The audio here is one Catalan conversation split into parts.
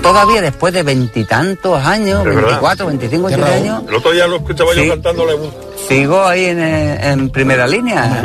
todavía después de 20 y tantos años, 24, 25, 26 años. El otro día lo escuchaba yo cantándole. Sigo ahí en primera línea.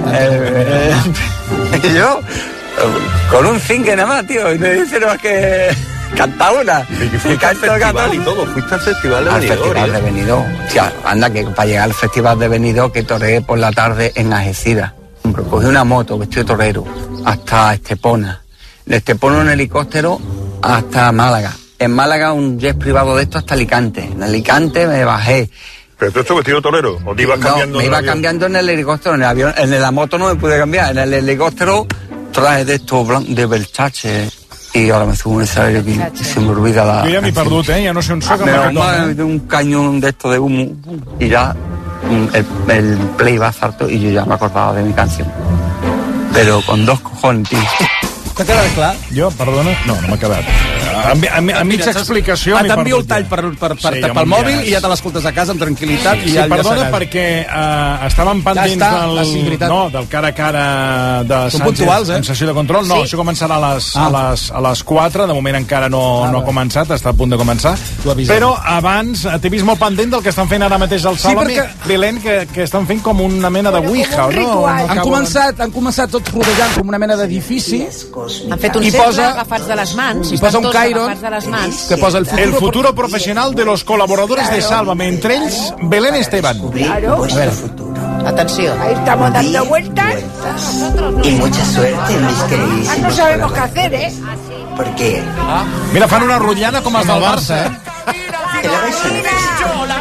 Yo, con un single nada más, tío, y me dicen no, que canta una. Y fuiste al festival y todo, fuiste al festival de Benidorm. Al festival de Benidorm. Tía, anda, que para llegar al festival de Benidorm, que toreé por la tarde en Algeciras. Cogí una moto, vestido de torero, hasta Estepona. De Estepona un helicóptero hasta Málaga. En Málaga un jet privado de esto hasta Alicante. En Alicante me bajé. ¿Pero tú estás vestido de torero? ¿O te ibas cambiando? No, me iba cambiando en el helicóptero, en el avión. En la moto no me pude cambiar. En el helicóptero traje de estos de Versace. Y ahora me subo un escenario aquí y se me olvida la... Jo ja m'he perdut, ja no sé on soc. De un cañón de esto de humo y ya el play va salto y yo ya me acordaba de mi canción. Pero con dos cojones, tío. T'ha quedat clar? Jo, perdona? No m'ha quedat. A mitja explicació m'he perdut. T'envio el tall pel mòbil i ja te l'escoltes a casa amb tranquil·litat. Sí, perdona, perquè estàvem pendents del cara a cara de Sánchez en sessió de control. No, això començarà a les 4, de moment encara no ha començat, està a punt de començar. Però abans t'he vist molt pendent del que estan fent ara mateix al Salami, Belén, que estan fent com una mena de ouija, no? Han començat tots rodejant com una mena d'edifici. Han fet un cercle agafats de les mans. I posa un Cairon que posa el futuro profesional de los colaboradores de Sálvame, entre ells Belén Esteban. Claro. A ver. Atención. Ahí estamos dando vueltas. Y mucha suerte, mis queridísimos. No sabemos qué hacer, ¿eh? ¿Por qué? Mira, fan una rotllana com els del Barça, Que la vais a necesitar.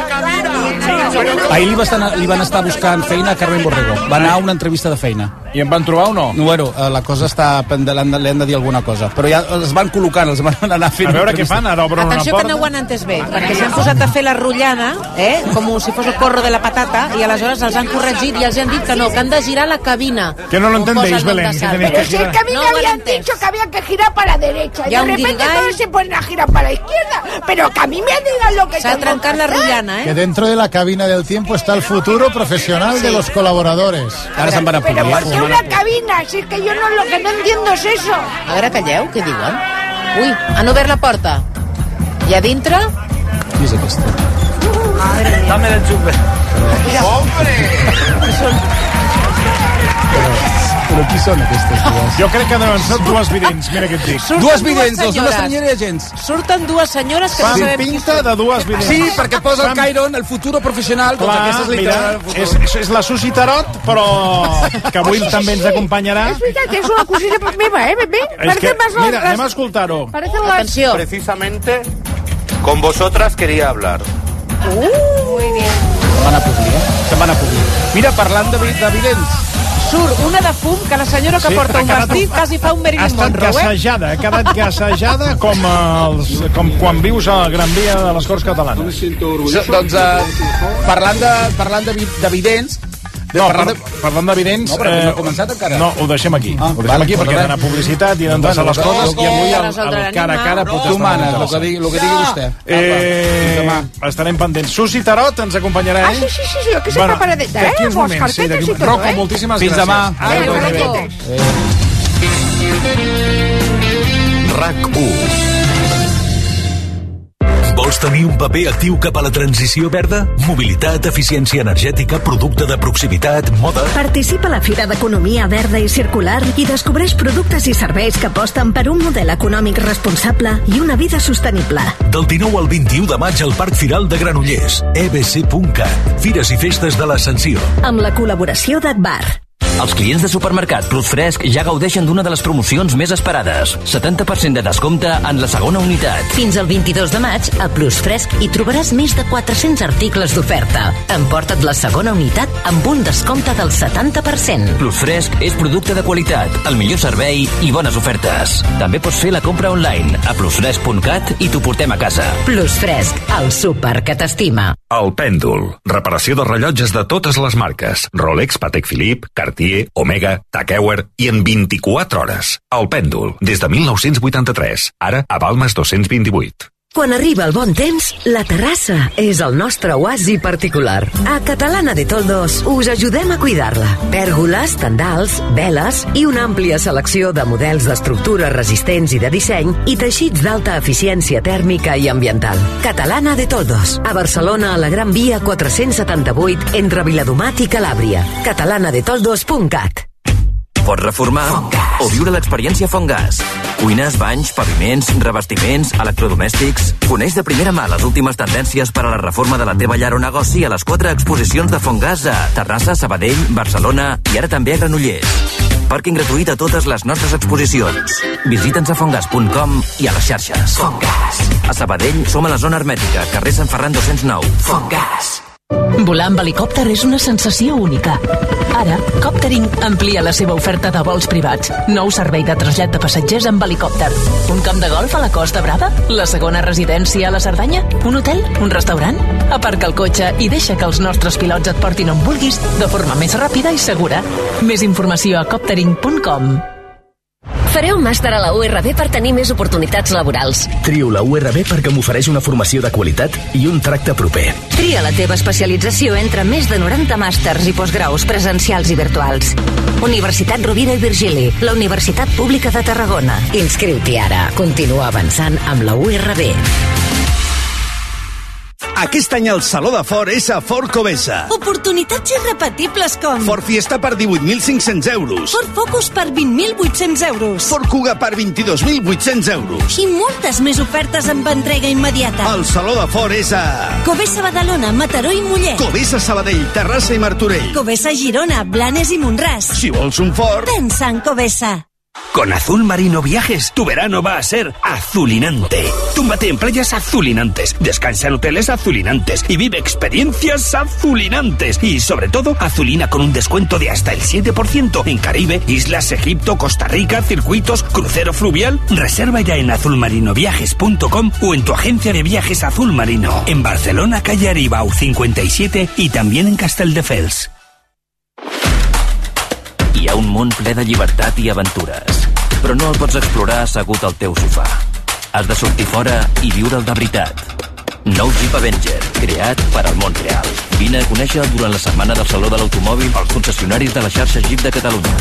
Ahir li van estar buscant feina a Carmen Borrego. Va anar a una entrevista de feina. I en van trobar o no? Bueno, la cosa està pendent, li han de dir alguna cosa. Però ja els van col·locant, els van anar fent... A veure què fan, ara obren una porta. Atenció que no ho han entès bé, perquè s'han posat a fer la rotllana, com si fos el corro de la patata, i aleshores els han corregit i els han dit que no, que han de girar la cabina. Que no lo entendéis, Belén. Pero si es que a mí me habían dicho que había que girar para la derecha, y de repente todos se ponen a girar para la izquierda, pero que a mí me digan lo que s'ha trencat la rotllana, Que dentro de la cabina del tiempo está el futuro profesional de los colaboradores. Ara se'n van a Pero ¿por qué una cabina? Si es que yo lo que no entiendo es eso. A veure, calleu, què diuen? Ui, han obert la porta. I a dintre... Qui és aquesta? Dame el chupe. Però qui són aquestes dues? Jo crec que deuen ser dues vidents, mira què et dic. Dues vidents, doncs no estranyaria gens. Surten dues senyores que no sabem qui pinta de dues vidents. Sí, perquè posa el Cairon, el futuro professional, doncs aquesta és mira, és la Susi Tarot, però que avui també ens acompanyarà. Es veritat, és una cosina meva, Mira, anem a escoltar-ho. Atenció. Precisamente con vosotras quería hablar. Muy bien. Se'n van a publicar. Mira, parlant de vidents, surt una de fum que la senyora que porta un vestit quasi fa un Marilyn Monroe, ha quedat gassejada com quan vius a Gran Via de les Corts Catalanes. Doncs parlant de vidents... Parlant de vidents... No, però no ha començat encara. No, ho deixem aquí. Ho deixem aquí perquè ha d'anar publicitat i ha d'endreçar les coses i avui el cara a cara pot estar molt interessant. El que digui vostè. Estarem pendents. Susi Tarot ens acompanyarà, sí, jo que sé preparadeta, d'aquí uns moments, sí, d'aquí... Rocco, moltíssimes gràcies. Fins demà. RAC1. Vols tenir un paper actiu cap a la transició verda? Mobilitat, eficiència energètica, producte de proximitat, moda... Participa a la Fira d'Economia Verda i Circular i descobreix productes i serveis que aposten per un model econòmic responsable i una vida sostenible. Del 19 al 21 de maig al Parc Firal de Granollers, ebc.cat. Fires i festes de l'Ascensió. Amb la col·laboració d'Agbar. Els clients de Supermercat Plus Fresc ja gaudeixen d'una de les promocions més esperades. 70% de descompte en la segona unitat. Fins al 22 de maig, a Plus Fresc hi trobaràs més de 400 articles d'oferta. Emporta't la segona unitat amb un descompte del 70%. Plus Fresc és producte de qualitat, el millor servei i bones ofertes. També pots fer la compra online a plusfresc.cat i t'ho portem a casa. Plus Fresc, el súper que t'estima. El Pèndol. Reparació de rellotges de totes les marques. Rolex, Patek Philippe, Cartier, Omega, Tag Heuer i en 24 hores. El Pèndol, des de 1983. Ara a Balmes 228. Quan arriba el bon temps, la terrassa és el nostre oasi particular. A Catalana de Toldos us ajudem a cuidar-la. Pèrgoles, tendals, veles i una àmplia selecció de models d'estructures resistents i de disseny i teixits d'alta eficiència tèrmica i ambiental. Catalana de Toldos, a Barcelona, a la Gran Via 478, entre Viladomat i Calàbria. catalanadetoldos.cat. Pots reformar o viure l'experiència Fongas. Cuines, banys, paviments, revestiments, electrodomèstics... Coneix de primera mà les últimes tendències per a la reforma de la teva llar o negoci a les 4 exposicions de Fongas a Terrassa, Sabadell, Barcelona i ara també a Granollers. Pàrquing gratuït a totes les nostres exposicions. Visita'ns a fongas.com i a les xarxes. Fongas. A Sabadell som a la zona hermètica, carrer Sant Ferran 209. Fongas. Volar amb helicòpter és una sensació única. Ara, Coptering amplia la seva oferta de vols privats. Nou servei de trasllat de passatgers amb helicòpter. Un camp de golf a la Costa Brava? La segona residència a la Cerdanya? Un hotel? Un restaurant? Aparca el cotxe i deixa que els nostres pilots et portin on vulguis de forma més ràpida i segura. Més informació a coptering.com. Faré un màster a la URB per tenir més oportunitats laborals. Trio la URB perquè m'ofereix una formació de qualitat i un tracte proper. Tria la teva especialització entre més de 90 màsters i postgraus presencials i virtuals. Universitat Rovira i Virgili, la Universitat Pública de Tarragona. Inscriu-t'hi ara. Continua avançant amb la URB. Aquest any el Saló de Ford és a Ford Covesa. Oportunitats irrepetibles com... Ford Fiesta per 18.500 euros. Ford Focus per 20.800 euros. Ford Kuga per 22.800 euros. I moltes més ofertes amb entrega immediata. El Saló de Ford és a... Covesa Badalona, Mataró i Mollet. Covesa Sabadell, Terrassa i Martorell. Covesa Girona, Blanes i Montràs. Si vols un Ford... Pensa en Covesa. Con Azul Marino Viajes, tu verano va a ser azulinante. Túmbate en playas azulinantes, descansa en hoteles azulinantes y vive experiencias azulinantes. Y sobre todo, azulina con un descuento de hasta el 7% en Caribe, Islas, Egipto, Costa Rica, circuitos, crucero fluvial. Reserva ya en azulmarinoviajes.com o en tu agencia de viajes Azul Marino. En Barcelona, calle Aribau 57 y también en Castelldefels. Hi ha un món ple de llibertat i aventures, però no el pots explorar assegut al teu sofà. Has de sortir fora i viure'l de veritat. Nou Jeep Avenger, creat per al món real. Vine a conèixer durant la setmana del Saló de l'Automòbil als concessionaris de la xarxa Jeep de Catalunya.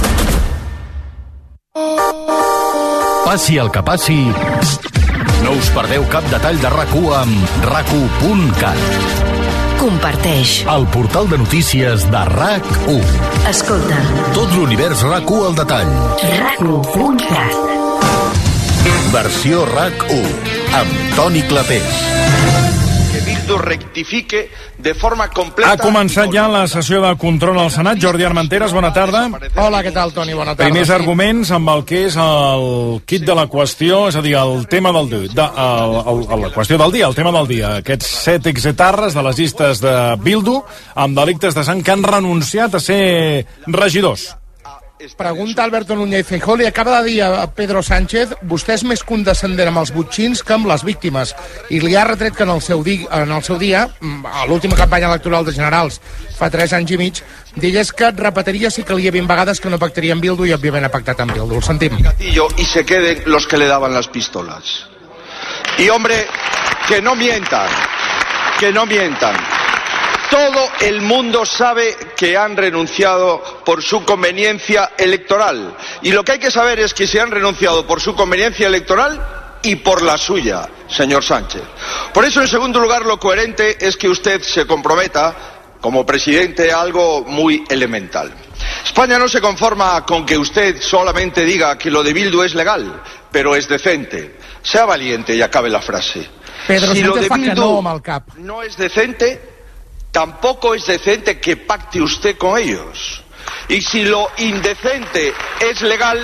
Passi el que passi, no us perdeu cap detall de RAC1 amb RAC1.cat. Comparteix. El portal de notícies de RAC1. Escolta. Tot l'univers RAC1 al detall. RAC1.cat. Versió RAC1 amb Toni Clapés. Que Bildu rectifique de forma completa... Ha començat ja la sessió de control al Senat. Jordi Armenteres, bona tarda. Hola, què tal, Toni? Bona tarda. Primers arguments amb el que és el kit de la qüestió, és a dir, el tema del dia, la qüestió del dia, el tema del dia. Aquests 7 exetarres de les llistes de Bildu amb delictes de sang que han renunciat a ser regidors. Pregunta Alberto Núñez Feijóo, li acaba de dir a Pedro Sánchez, vostè és més condescendent amb els botxins que amb les víctimes, i li ha retret que en el seu dia, a l'última campanya electoral de generals fa 3 anys i mig, digués que repetiria si calia 20 vegades que no pactaria amb Bildu i òbviament ha pactat amb Bildu. El sentim. Y se queden los que le daban las pistolas. Y hombre, que no mientan, que no mientan. Todo el mundo sabe que han renunciado por su conveniencia electoral. Y lo que hay que saber es que se han renunciado por su conveniencia electoral y por la suya, señor Sánchez. Por eso, en segundo lugar, lo coherente es que usted se comprometa, como presidente, a algo muy elemental. España no se conforma con que usted solamente diga que lo de Bildu es legal, pero es decente. Sea valiente y acabe la frase. Pedro si Sánchez lo de Bildu no es decente, tampoco es decente que pacte usted con ellos. Y si lo indecente es legal,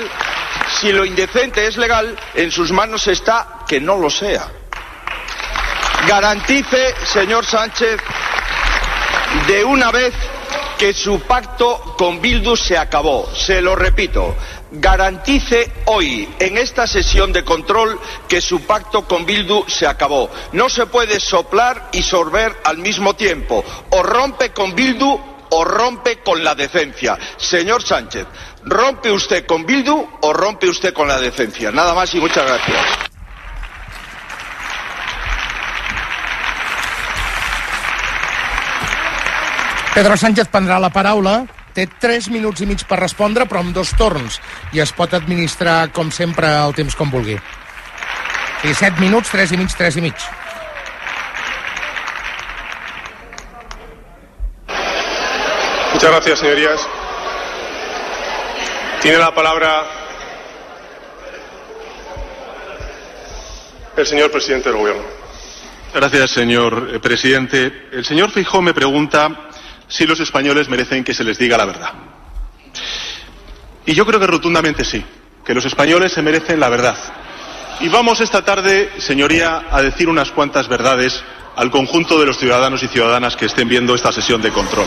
en sus manos está que no lo sea. Garantice, señor Sánchez, de una vez que su pacto con Bildu se acabó. Se lo repito. Garantice hoy, en esta sesión de control, que su pacto con Bildu se acabó. No se puede soplar y sorber al mismo tiempo. O rompe con Bildu o rompe con la decencia. Señor Sánchez, ¿rompe usted con Bildu o rompe usted con la decencia? Nada más y muchas gracias. Pedro Sánchez prendrà la paraula, té 3 minuts i mig per respondre, però amb 2 torns, i es pot administrar, com sempre, el temps com vulgui. I 7 minuts, 3 i mig, 3 i mig. Muchas gracias, señorías. Tiene la palabra el señor presidente del Gobierno. Gracias, señor presidente. El señor Feijóo me pregunta si los españoles merecen que se les diga la verdad. Y yo creo que rotundamente sí, que los españoles se merecen la verdad. Y vamos esta tarde, señoría, a decir unas cuantas verdades al conjunto de los ciudadanos y ciudadanas que estén viendo esta sesión de control.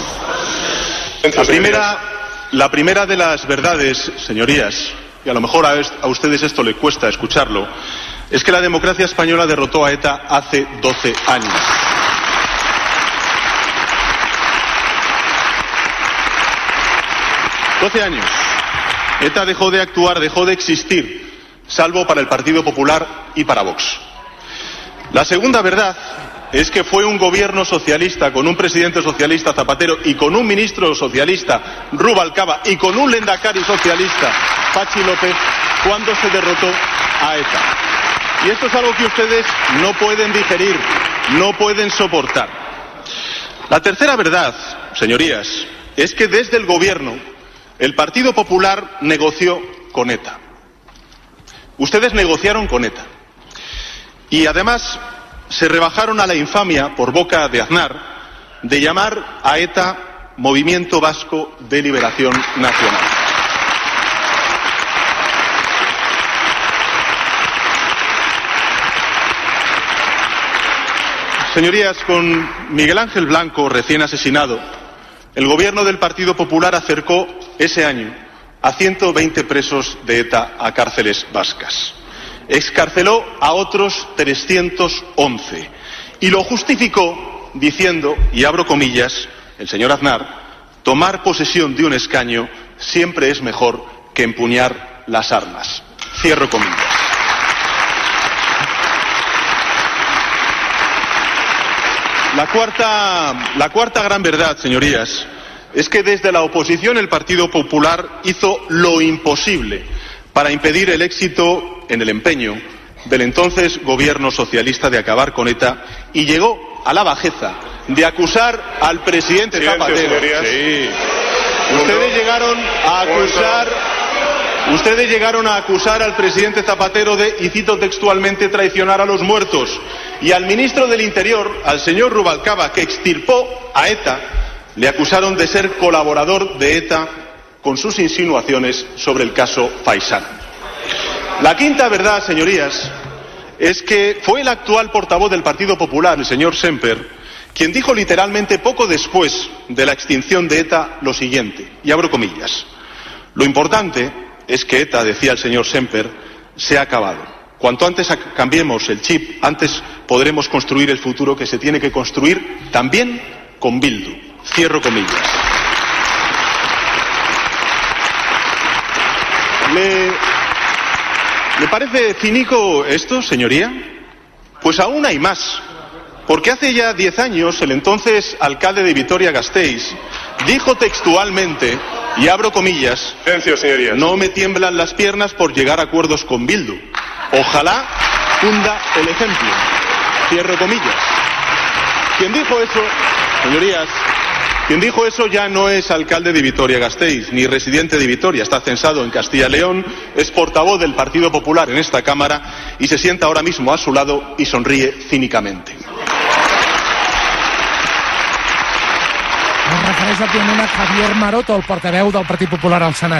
La primera de las verdades, señorías, y a lo mejor a ustedes esto les cuesta escucharlo, es que la democracia española derrotó a ETA hace 12 años. 12 años. ETA dejó de actuar, dejó de existir, salvo para el Partido Popular y para Vox. La segunda verdad es que fue un gobierno socialista, con un presidente socialista, Zapatero, y con un ministro socialista, Rubalcaba, y con un lehendakari socialista, Patxi López, cuando se derrotó a ETA. Y esto es algo que ustedes no pueden digerir, no pueden soportar. La tercera verdad, señorías, es que desde el gobierno el Partido Popular negoció con ETA. Ustedes negociaron con ETA. Y además se rebajaron a la infamia, por boca de Aznar, de llamar a ETA Movimiento Vasco de Liberación Nacional. Señorías, con Miguel Ángel Blanco recién asesinado, el gobierno del Partido Popular acercó ese año a 120 presos de ETA a cárceles vascas. Excarceló a otros 311 y lo justificó diciendo, y abro comillas, el señor Aznar, tomar posesión de un escaño siempre es mejor que empuñar las armas. Cierro comillas. La cuarta gran verdad, señorías, es que desde la oposición el Partido Popular hizo lo imposible para impedir el éxito en el empeño del entonces gobierno socialista de acabar con ETA y llegó a la bajeza de acusar al presidente Zapatero. Sí. Ustedes llegaron a acusar al presidente Zapatero de, y cito textualmente, traicionar a los muertos, y al ministro del Interior, al señor Rubalcaba, que extirpó a ETA, le acusaron de ser colaborador de ETA con sus insinuaciones sobre el caso Faisán. La quinta verdad, señorías, es que fue el actual portavoz del Partido Popular, el señor Semper, quien dijo literalmente poco después de la extinción de ETA lo siguiente, y abro comillas: lo importante es que ETA, decía el señor Semper, se ha acabado. Cuanto antes cambiemos el chip, antes podremos construir el futuro que se tiene que construir también con Bildu. Cierro comillas. ¿Le parece cínico esto, señoría? Pues aún hay más. Porque hace ya 10 años el entonces alcalde de Vitoria-Gasteiz dijo textualmente, y abro comillas, no me tiemblan las piernas por llegar a acuerdos con Bildu. Ojalá funda el ejemplo. Cierro comillas. Quien dijo eso, señorías, quien dijo eso ya no es alcalde de Vitoria-Gasteiz, ni residente de Vitoria, está censado en Castilla y León, es portavoz del Partido Popular en esta Cámara y se sienta ahora mismo a su lado y sonríe cínicamente. Es refereix òbviament a Javier Maroto, el portaveu del Partit Popular al Senat.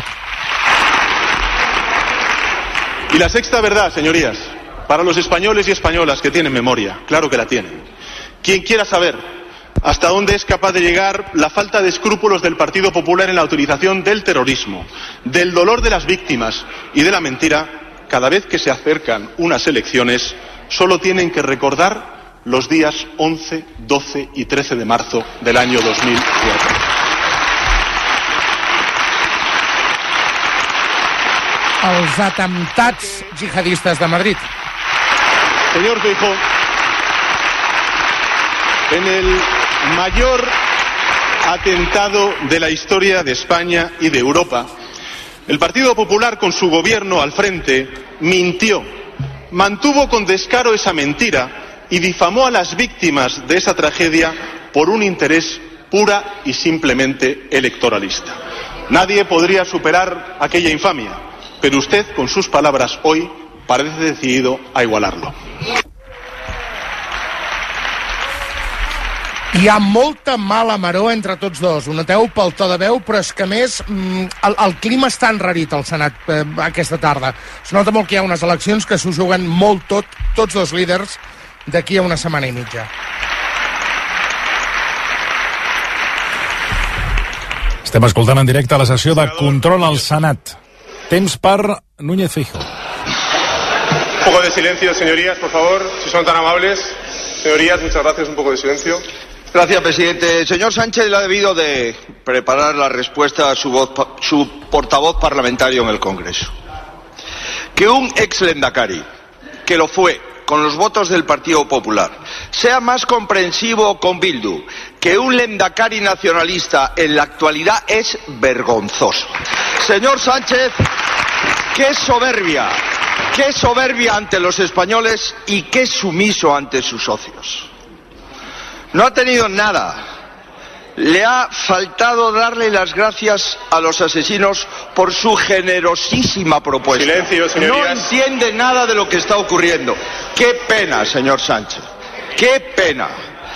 Y la sexta verdad, señorías, para los españoles y españolas que tienen memoria, claro que la tienen. Quien quiera saber hasta dónde es capaz de llegar la falta de escrúpulos del Partido Popular en la utilización del terrorismo, del dolor de las víctimas y de la mentira, cada vez que se acercan unas elecciones, solo tienen que recordar los días 11, 12 y 13 de marzo del año 2004. Els atemptats jihadistes de Madrid. Señor Feijóo, en el mayor atentado de la historia de España y de Europa, el Partido Popular, con su gobierno al frente, mintió, mantuvo con descaro esa mentira y difamó a las víctimas de esa tragedia por un interés pura y simplemente electoralista. Nadie podría superar aquella infamia, pero usted, con sus palabras hoy, parece decidido a igualarlo. Hi ha molta mala maror entre tots dos. Ho noteu pel to de veu, però és que, a més, el clima està enrarit al Senat aquesta tarda. Es nota molt que hi ha unes eleccions que s'ho juguen molt tots dos líders, d'aquí a una setmana i mitja. Estem escoltant en directe la sessió de control al Senat. Temps per Núñez Feijóo. Un poco de silencio, señorías, por favor, si son tan amables. Señorías, muchas gracias, un poco de silencio. Gracias, presidente. El señor Sánchez le ha debido de preparar la respuesta a su portavoz parlamentario en el Congreso. Que un ex Lehendakari, que lo fue con los votos del Partido Popular, sea más comprensivo con Bildu que un Lehendakari nacionalista en la actualidad es vergonzoso. Señor Sánchez, qué soberbia ante los españoles y qué sumiso ante sus socios. No ha tenido nada. Le ha faltado darle las gracias a los asesinos por su generosísima propuesta. Silencio, señorías. No entiende nada de lo que está ocurriendo. Qué pena, señor Sánchez. Qué pena.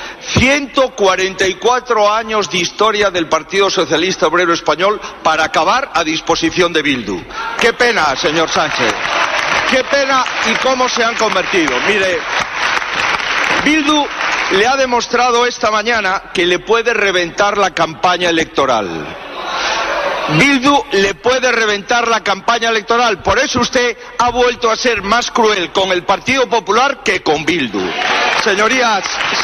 144 años de historia del Partido Socialista Obrero Español para acabar a disposición de Bildu. Qué pena, señor Sánchez. Qué pena y cómo se han convertido. Mire, Bildu le ha demostrado esta mañana que le puede reventar la campaña electoral. Bildu le puede reventar la campaña electoral. Por eso usted ha vuelto a ser más cruel con el Partido Popular que con Bildu. Señorías,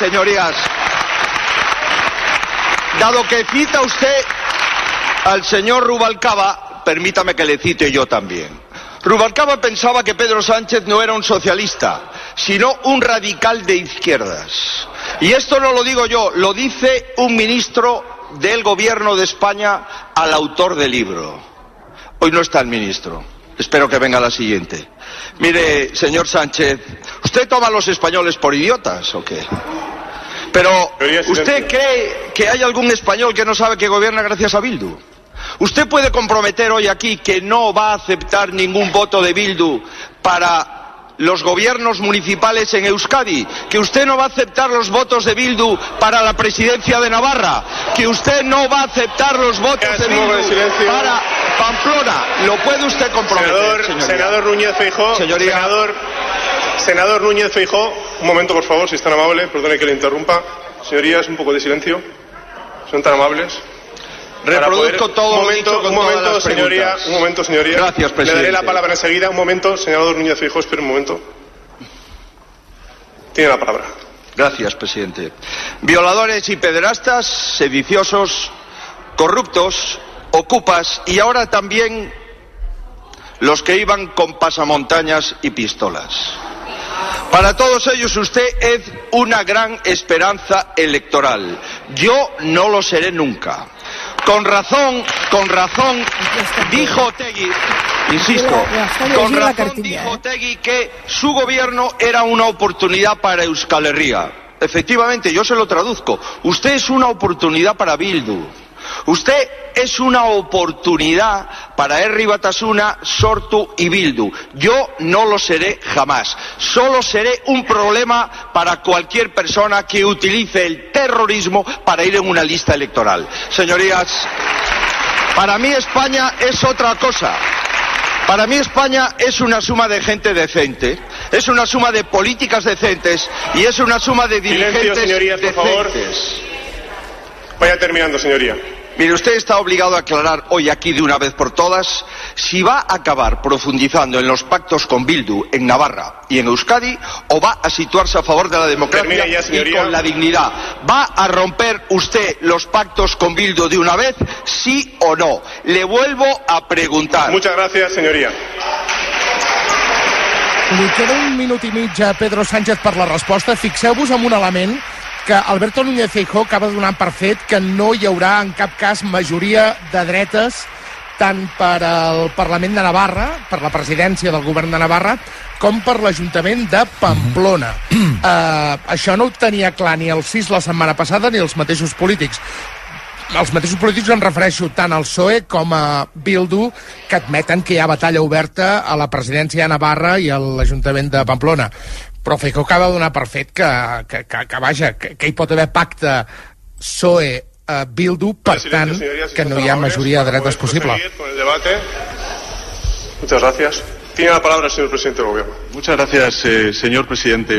dado que cita usted al señor Rubalcaba, permítame que le cite yo también. Rubalcaba pensaba que Pedro Sánchez no era un socialista, sino un radical de izquierdas. Y esto no lo digo yo, lo dice un ministro del Gobierno de España al autor del libro. Hoy no está el ministro, espero que venga la siguiente. Mire, señor Sánchez, ¿usted toma a los españoles por idiotas o qué? Pero, ¿usted cree que hay algún español que no sabe que gobierna gracias a Bildu? ¿Usted puede comprometer hoy aquí que no va a aceptar ningún voto de Bildu para los gobiernos municipales en Euskadi? ¿Que usted no va a aceptar los votos de Bildu para la presidencia de Navarra? ¿Que usted no va a aceptar los votos de Bildu para Pamplona? ¿Lo puede usted comprometer, senador Núñez Feijóo? Senador Núñez Feijóo, un momento, por favor, si es tan amable, perdone que le interrumpa. Señorías, un poco de silencio. ¿Son tan amables? Reproduzco todo lo dicho con todas las preguntas. Un momento, señoría. Gracias, presidente. Le daré la palabra enseguida. Un momento, senador Núñez Feijóo, espere un momento. Tiene la palabra. Gracias, presidente. Violadores y pederastas, sediciosos, corruptos, ocupas y ahora también los que iban con pasamontañas y pistolas. Para todos ellos usted es una gran esperanza electoral. Yo no lo seré nunca. Con razón, dijo Otegi, insisto, con razón dijo Otegi que su gobierno era una oportunidad para Euskal Herria. Efectivamente, yo se lo traduzco. Usted es una oportunidad para Bildu. Usted es una oportunidad para Herri Batasuna, Sortu y Bildu. Yo no lo seré jamás. Solo seré un problema para cualquier persona que utilice el terrorismo para ir en una lista electoral. Señorías, para mí España es otra cosa. Para mí España es una suma de gente decente, es una suma de políticas decentes y es una suma de dirigentes señorías, por favor. decentes. Vaya terminando, señoría. Mire, usted está obligado a aclarar hoy aquí de una vez por todas si va a acabar profundizando en los pactos con Bildu en Navarra y en Euskadi o va a situarse a favor de la democracia y con la dignidad. ¿Va a romper usted los pactos con Bildu de una vez, sí o no? Le vuelvo a preguntar. Muchas gracias, señoría. Li queda un minut i mig a Pedro Sánchez per la resposta. Fixeu-vos en un element que Alberto Núñez Feijóo acaba de donar per fet que no hi haurà en cap cas majoria de dretes tant per al Parlament de Navarra, per la presidència del govern de Navarra, com per l'Ajuntament de Pamplona. Això no ho tenia clar ni el CIS la setmana passada ni els mateixos polítics. Els mateixos polítics em refereixo tant al PSOE com a Bildu, que admeten que hi ha batalla oberta a la presidència de Navarra i a l'Ajuntament de Pamplona. Però Feijóo acaba de donar per fet que hi pot haver pacte PSOE-Bildu, per tant, que no hi ha majoria de dretes possible. Muchas gracias. Tiene la palabra el señor presidente del gobierno. Muchas gracias, señor presidente.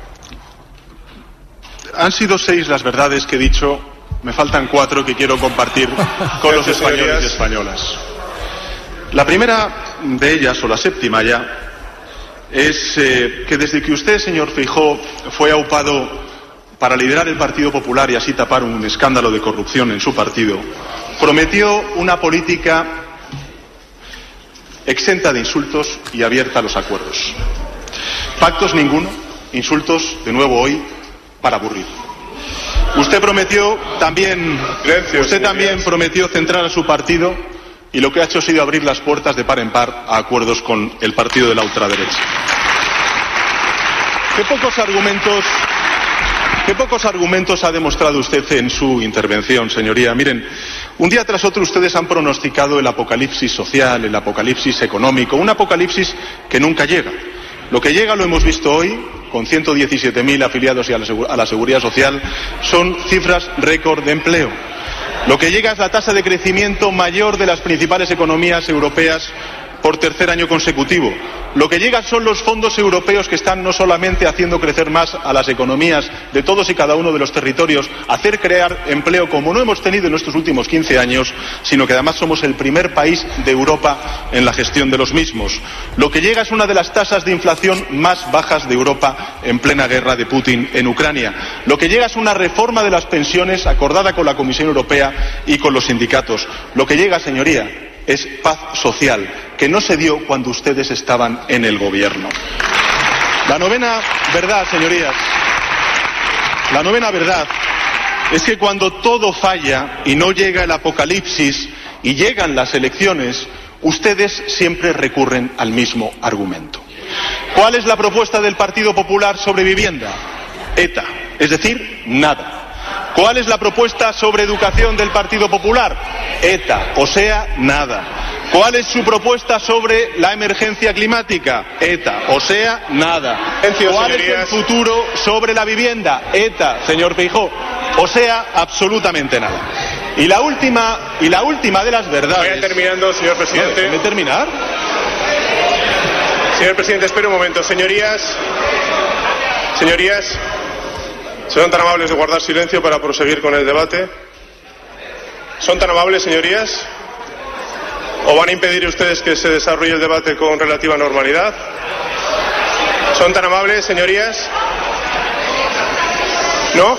Han sido 6 las verdades que he dicho. Me faltan 4 que quiero compartir con los españoles y españolas. La primera de ellas, o la séptima ya, es que desde que usted, señor Feijóo, fue aupado para liderar el Partido Popular y así tapar un escándalo de corrupción en su partido, prometió una política exenta de insultos y abierta a los acuerdos. Pactos ninguno, insultos de nuevo hoy para aburrir. Usted también prometió centrar a su partido y lo que ha hecho ha sido abrir las puertas de par en par a acuerdos con el partido de la ultraderecha. Qué pocos argumentos ha demostrado usted en su intervención, señoría. Miren, un día tras otro ustedes han pronosticado el apocalipsis social, el apocalipsis económico, un apocalipsis que nunca llega. Lo que llega, lo hemos visto hoy, con 117.000 afiliados a la Seguridad Social, son cifras récord de empleo. Lo que llega es la tasa de crecimiento mayor de las principales economías europeas por tercer año consecutivo. Lo que llega son los fondos europeos que están no solamente haciendo crecer más a las economías de todos y cada uno de los territorios, hacer crear empleo como no hemos tenido en estos últimos 15 años, sino que además somos el primer país de Europa en la gestión de los mismos. Lo que llega es una de las tasas de inflación más bajas de Europa en plena guerra de Putin en Ucrania. Lo que llega es una reforma de las pensiones acordada con la Comisión Europea y con los sindicatos. Lo que llega, señoría, es paz social, que no se dio cuando ustedes estaban en el gobierno. La novena verdad, señorías, la novena verdad es que cuando todo falla y no llega el apocalipsis y llegan las elecciones, ustedes siempre recurren al mismo argumento. ¿Cuál es la propuesta del Partido Popular sobre vivienda? ETA, es decir, nada. ¿Cuál es la propuesta sobre educación del Partido Popular? ETA, o sea, nada. ¿Cuál es su propuesta sobre la emergencia climática? ETA, o sea, nada. ¿Cuál es el futuro sobre la vivienda? ETA, señor Feijóo, o sea, absolutamente nada. Y la última de las verdades... Vaya terminando, señor presidente. ¿Déjeme terminar? Señor presidente, espere un momento. Señorías, ¿son tan amables de guardar silencio para proseguir con el debate? ¿Son tan amables, señorías? ¿O van a impedir ustedes que se desarrolle el debate con relativa normalidad? ¿Son tan amables, señorías? ¿No?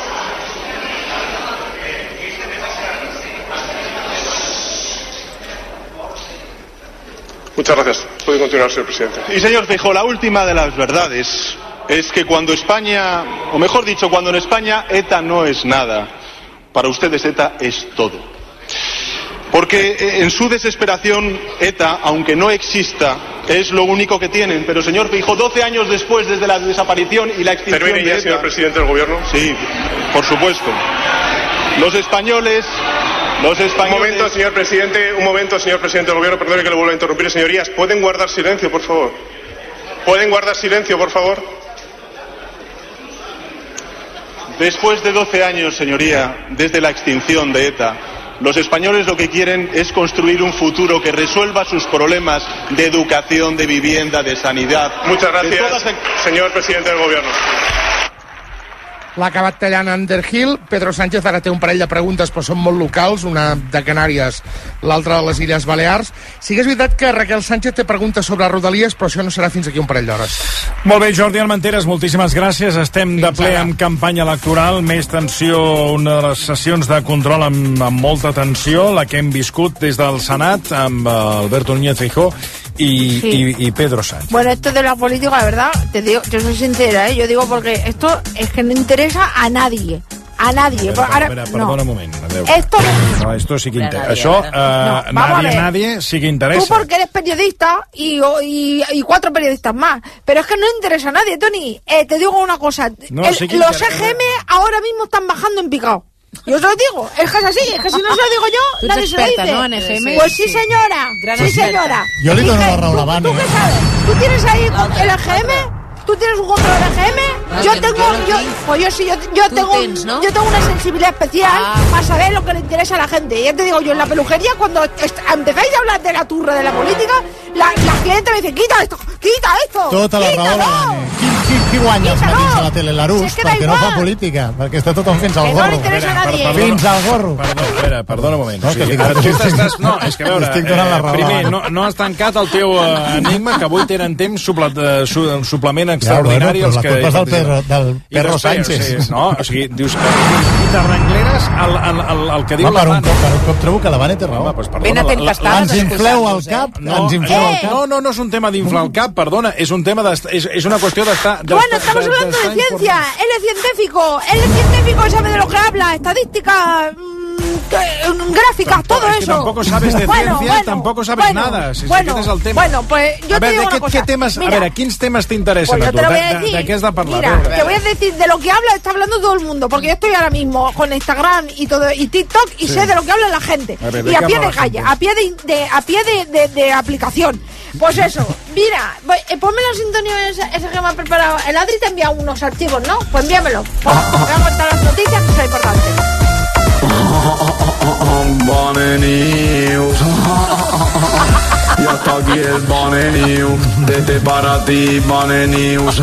Muchas gracias. Puede continuar, señor presidente. Y señor Feijóo, la última de las verdades es que cuando España, o mejor dicho, cuando en España ETA no es nada, para ustedes ETA es todo. Porque en su desesperación ETA, aunque no exista, es lo único que tienen. Pero, señor Feijóo, 12 años después desde la desaparición y la extinción ¿Termine ya, de ETA... señor presidente del gobierno? Sí, por supuesto. Los españoles... Un momento, señor presidente del gobierno, perdone que le vuelva a interrumpir. Señorías, ¿pueden guardar silencio, por favor? ¿Pueden guardar silencio, por favor? Después de 12 años, señoría, desde la extinción de ETA, los españoles lo que quieren es construir un futuro que resuelva sus problemas de educación, de vivienda, de sanidad. Muchas gracias, señor presidente del gobierno. L'ha acabat tallant Underhill. Pedro Sánchez ara té un parell de preguntes, però són molt locals, una de Canàries, l'altra de les Illes Balears. Sí que és veritat que Raquel Sánchez té preguntes sobre Rodalies, però això no serà fins aquí un parell d'hores. Molt bé, Jordi Armenteres, moltíssimes gràcies. Estem de ple en campanya electoral, més tensió, una de les sessions de control amb molta tensió, la que hem viscut des del Senat, amb Alberto Núñez Feijóo y Pedro Sánchez. Bueno, esto de la política, la verdad, te digo, yo soy sincera, yo digo porque esto es que no interesa a nadie. A nadie. Perdona un moment. Esto sí que interesa. Això, nadie sí que interesa. Tú porque eres periodista y 4 periodistas más. Pero es que no interesa a nadie, Tony. Te digo una cosa. Los EGM ahora mismo están bajando en picado. Yo os lo digo, es que es así, es que si no se lo digo yo, nadie se lo dice. ¿No? En EGM. Pues sí, señora. Sí, señora. Yo le doy la razón a Vane. ¿Tú qué sabes? ¿Tú tienes ahí el EGM? ¿Tú tienes un control de EGM? Yo tengo una sensibilidad especial para saber lo que le interesa a la gente. Y ya te digo yo, en la peluquería, cuando empezáis a hablar de la turra de la política, la cliente me dice, quita esto. Tota la raó, Vane. Qui guanya els matins a la tele? L'Arús, perquè no fa política, perquè està tothom fins al gorro. Fins al gorro. Perdona un moment. No, és que a veure, primer, no has tancat el teu enigma, que avui tenen temps suplement extraordinari. Ja, bueno, però la culpa és del Pedro Sánchez. No, o sigui, dius que t'arrengleres el que diu la Vane. Per un cop trobo que la Vane té raó. Ben atent que està. Ens infleu el cap? No és un tema d'inflar el cap, perdona, és un tema és una qüestió d'estar... Bueno, estamos hablando de ciencia. Él es científico, sabe de lo que habla, estadística, gráficas, todo eso. Tampoco sabes de ciencia, tampoco sabes nada. Si ese es el tema. Bueno, pues yo te digo una cosa. A ver, quins temes t'interessen a tu? ¿De qué has de parlar? Mira, te voy a decir de lo que habla, está hablando todo el mundo, porque yo estoy ahora mismo con Instagram y todo y TikTok y sé de lo que habla la gente. Y a pie de calle, a pie de aplicación. Pues eso, mira, ponme la sintonía esa que me ha preparado. El Adri te envía unos archivos, ¿no? Pues envíamelo. Voy a contar las noticias que son importantes. Bone News. Ya está aquí el Bone News. Desde para ti, Bone News.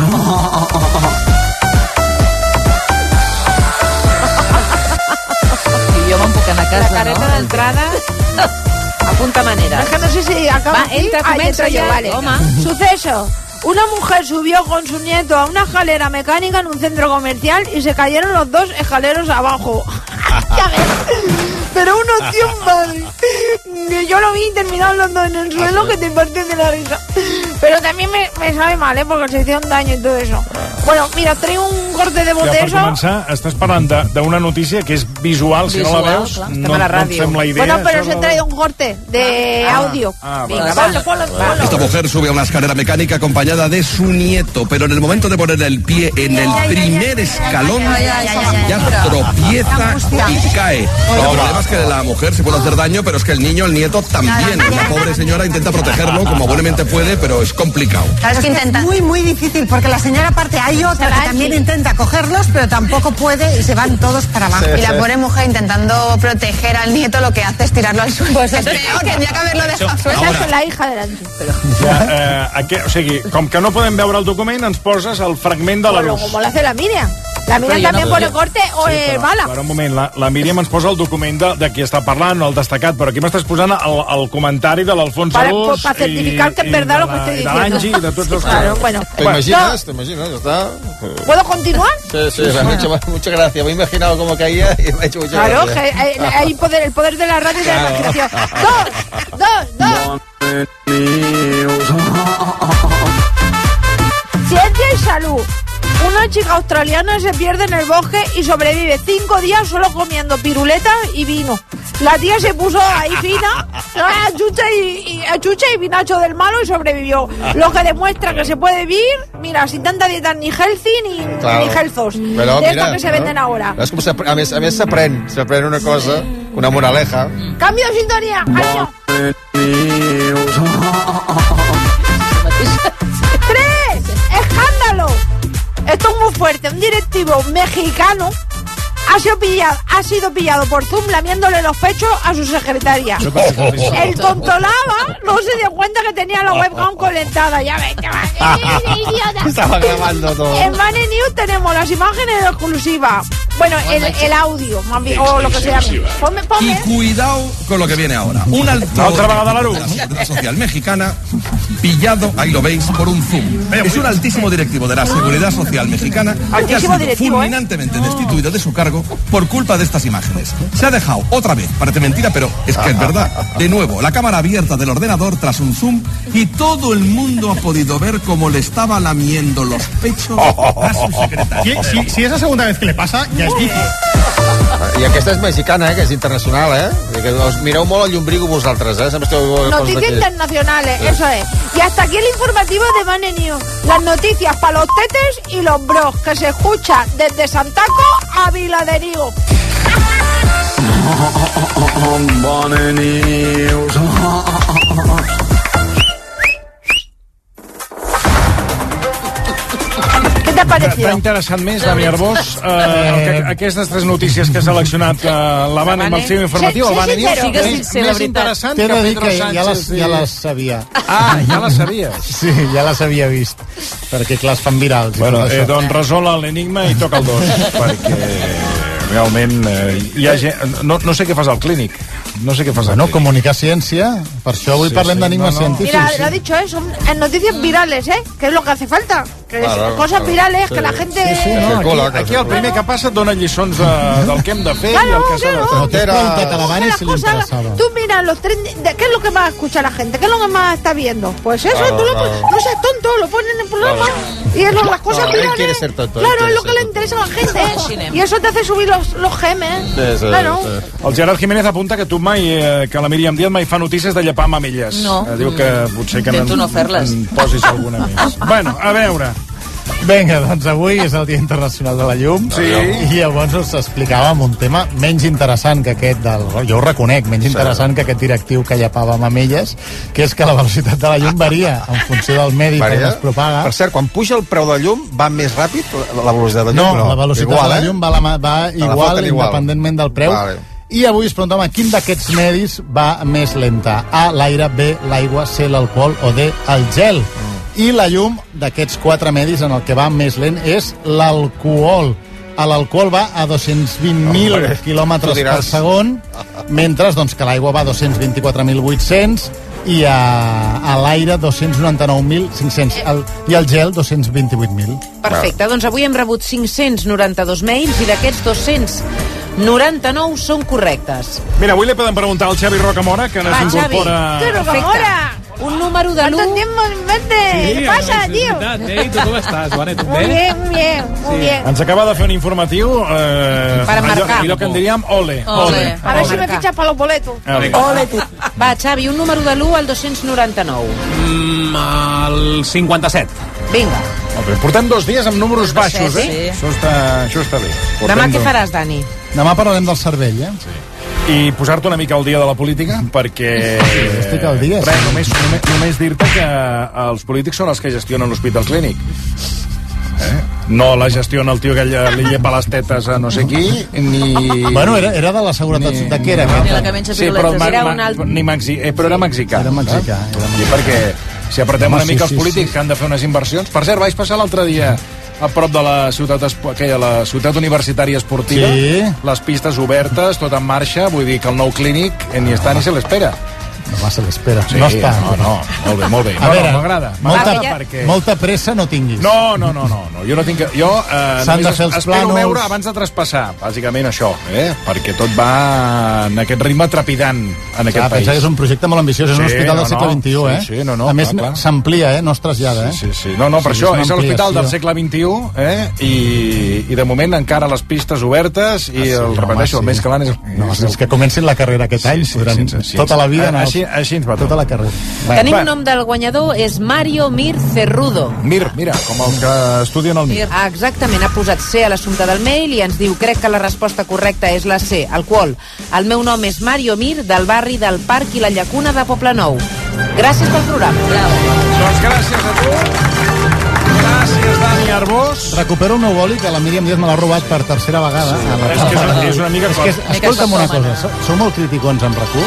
I jo me'n puc anar a casa, la careta d'entrada... Apunta manera. Es que no sé si acaba aquí. Entra yo, vale. Suceso. Una mujer subió con su nieto a una escalera mecánica en un centro comercial y se cayeron los dos escaleros abajo. Ya ves. Pero una opción madre. Yo lo vi terminado hablando en el suelo que te partes de la risa. Pero también me sabe mal, porque se hicieron daño y todo eso. Bueno, mira, traigo un corte de voz de eso. Per començar, estàs parlant d'una notícia que és visual, si no la veus, no et fem la idea. Bueno, pero os he traído un corte de audio. Venga, ponlo. Esta mujer sube a una escalera mecánica acompañada de su nieto, pero en el momento de poner el pie en el primer escalón ya tropieza y cae. El problema es que la mujer se puede hacer daño, pero es que el nieto también. La pobre señora intenta protegerlo como buenamente puede, pero es complicado. Claro, es que es muy difícil, porque la señora aparte hay otra que también intenta cogerlos, pero tampoco puede y se van todos para abajo. Y la pobre mujer intentando proteger al nieto lo que hace es tirarlo al suelo. Pues es peor, tendría que haberlo dejado suelto. Esa es la hija de l'Anjo. O sigui, com que no podem veure el document, ens poses el fragment de l'Arús. Como lo hace la Míriam. La Míriam també pone corte o bala. Per un moment, la Míriam ens posa el document de qui està parlant, no el destacat, però aquí m'estàs posant el comentari de l'Alfons Arús para certificar que es verdad lo que estoy diciendo. De l'Angi i de tots els... Claro, bueno. ¿Te imaginas? Ya está. ¿Puedo continuar? Sí, me ha hecho mucha gracia. Me he imaginado cómo caía y me ha hecho mucha gracia. Claro, hay el poder de la radio y de la imaginación. Dos. Ciencia y salud. Una chica australiana se pierde en el bosque y sobrevive 5 días solo comiendo piruletas y vino. La tía se puso ahí fina, a chucha y vinacho del malo y sobrevivió. Lo que demuestra que se puede vivir, mira, sin tanta dieta ni healthy ni healthos. Pero, de estas que se venden ahora. Es como a més s'aprèn una cosa, una moraleja. Cambio de sintonía, cambio. 3. ¡Escándalo! Esto es muy fuerte. Un directivo mexicano ha sido pillado por Zoom lamiéndole los pechos a su secretaria. El controlaba, no se dio cuenta que tenía la webcam conectada. Ya ves, idiota. Estaba grabando todo. En Money News tenemos las imágenes exclusivas. Bueno, el audio, o lo que sea. Ponme. Y cuidado con lo que viene ahora. Un alto de la Seguridad Social mexicana pillado, ahí lo veis, por un Zoom. Es un altísimo directivo de la Seguridad Social mexicana que ha sido fulminantemente destituido de su cargo por culpa de estas imágenes. Se ha dejado otra vez, parece mentira, pero es que es verdad, de nuevo, la cámara abierta del ordenador tras un Zoom y todo el mundo ha podido ver cómo le estaba lamiendo los pechos a su secretario. Si es la segunda vez que le pasa, ja és vici. I aquesta és mexicana, que és internacional, Que us mireu molt el Llumbrigo vosaltres, Noticias internacionales, eso es. Y hasta aquí el informativo de Bane News. Las noticias para los tetes y los bros, que se escucha desde Santaco a Viladerigo. Bane News. T'ha interessat més, Dani Arbós, aquestes tres notícies que ha seleccionat l'Havana amb el seu informatiu, el Bane News? Més interessant que Pedro Sánchez. Ja les sabia. Ja les sabies? Sí, ja les havia vist, perquè clar, es fan virals. Bueno, doncs resol l'enigma i toca el 2, perquè realment hi ha gent... No sé què fas al Clínic. No sé qué pasa. No, comunicar ciència. Per això avui parlem d'enigmes científics. Mira, lo ha dicho, son noticias virales, que es lo que hace falta. Que cosas virales, que la gente... Aquí el primer que passa et dona lliçons del que hem de fer i el que s'ha de fer. Tú mira los trending... ¿Qué es lo que más escucha la gente? ¿Qué es lo que más está viendo? Pues eso, tú no seas tonto, lo ponen en el programa. Y es las cosas virales. Claro, es lo que le interesa a la gente. Y eso te hace subir los gemes. Claro. El Gerard Jiménez apunta que tu mai, que la Míriam Díaz mai fa notícies de llepar mamelles. No. Diu que potser que intento no fer-les. Posis alguna més. Bueno, a veure. Vinga, doncs avui és el Dia Internacional de la Llum i llavors us explicàvem un tema menys interessant que aquest jo ho reconec, menys interessant que aquest directiu que llepava mamelles, que és que la velocitat de la llum varia en funció del medi per on es propaga. Per cert, quan puja el preu de la llum va més ràpid la velocitat de la llum? No, la velocitat de la llum va igual independentment del preu. I avui es preguntem quin d'aquests medis va més lenta. A, l'aire, B, l'aigua, C, l'alcohol o D, el gel. I la llum d'aquests 4 medis en el que va més lent és l'alcohol. L'alcohol va a 220.000 quilòmetres per segon, mentre que l'aigua va a 224.800 i a l'aire 299.500 i el gel 228.000. Perfecte, doncs avui hem rebut 592 mails i d'aquests 299 són correctes. Mira, avui li podem preguntar al Xavi Rocamora, que ens incorpora... Xavi Rocamora! Un número de l'1... ¿Cuánto tiempo en verte? ¿Qué pasa, tío? ¿Tú cómo estás, Bonet? Muy bien. Ens acaba de fer un informatiu para marcar. Allò que en diríem ole. A ver si me fichas para los boletos. Ole tu. Va, Xavi, un número de l'1 al 299. El 57. Vinga. Portem 2 dies amb números baixos, Això està bé. Demà què faràs, Dani? Demà parlarem del cervell, Sí. I posar-te una mica al dia de la política, perquè... Estic al dia. Res, només dir-te que els polítics són els que gestionen l'Hospital Clínic. No la gestiona el tio que li llepa les tetes a no sé qui, ni... Bueno, era de la seguretat... De què era? Sí, però era mexicà. Era mexicà. I perquè si apretem una mica els polítics que han de fer unes inversions... Per cert, vaig passar l'altre dia a prop de la ciutat universitària esportiva, les pistes obertes, tot en marxa, vull dir que el nou clínic ni està ni se l'espera. No se l'espera, no està. No, molt bé. A veure, m'agrada. Molta pressa no tinguis. No, jo no tinc... Jo espero veure abans de traspassar, bàsicament això, perquè tot va en aquest ritme trepidant en aquest país. Pensa que és un projecte molt ambiciós, és un hospital del segle XXI, Sí, a més, s'amplia, no es trasllada, Sí, no, per això, és l'hospital del segle XXI, i de moment encara les pistes obertes, i repeteixo, el més calant és... No, és que comencin la carrera aquest any, podran tota la vida anar... Així ens va tota la carrera. Tenim un nom del guanyador, és Mario Mir Cerrudo. Mira, com els que estudien el Mir. Exactament, ha posat C a l'assumpte del mail i ens diu: crec que la resposta correcta és la C, alcohol. El meu nom és Mario Mir, del barri del Parc i la Llacuna de Poblenou. Gràcies pel programa. Bravo. Doncs gràcies a tu. Gràcies, Dani Arbós. Recupero un nou boli que la Míriam Díaz me l'ha robat per tercera vegada. És una mica... Escolta'm una cosa, sou molt criticons amb RAC1?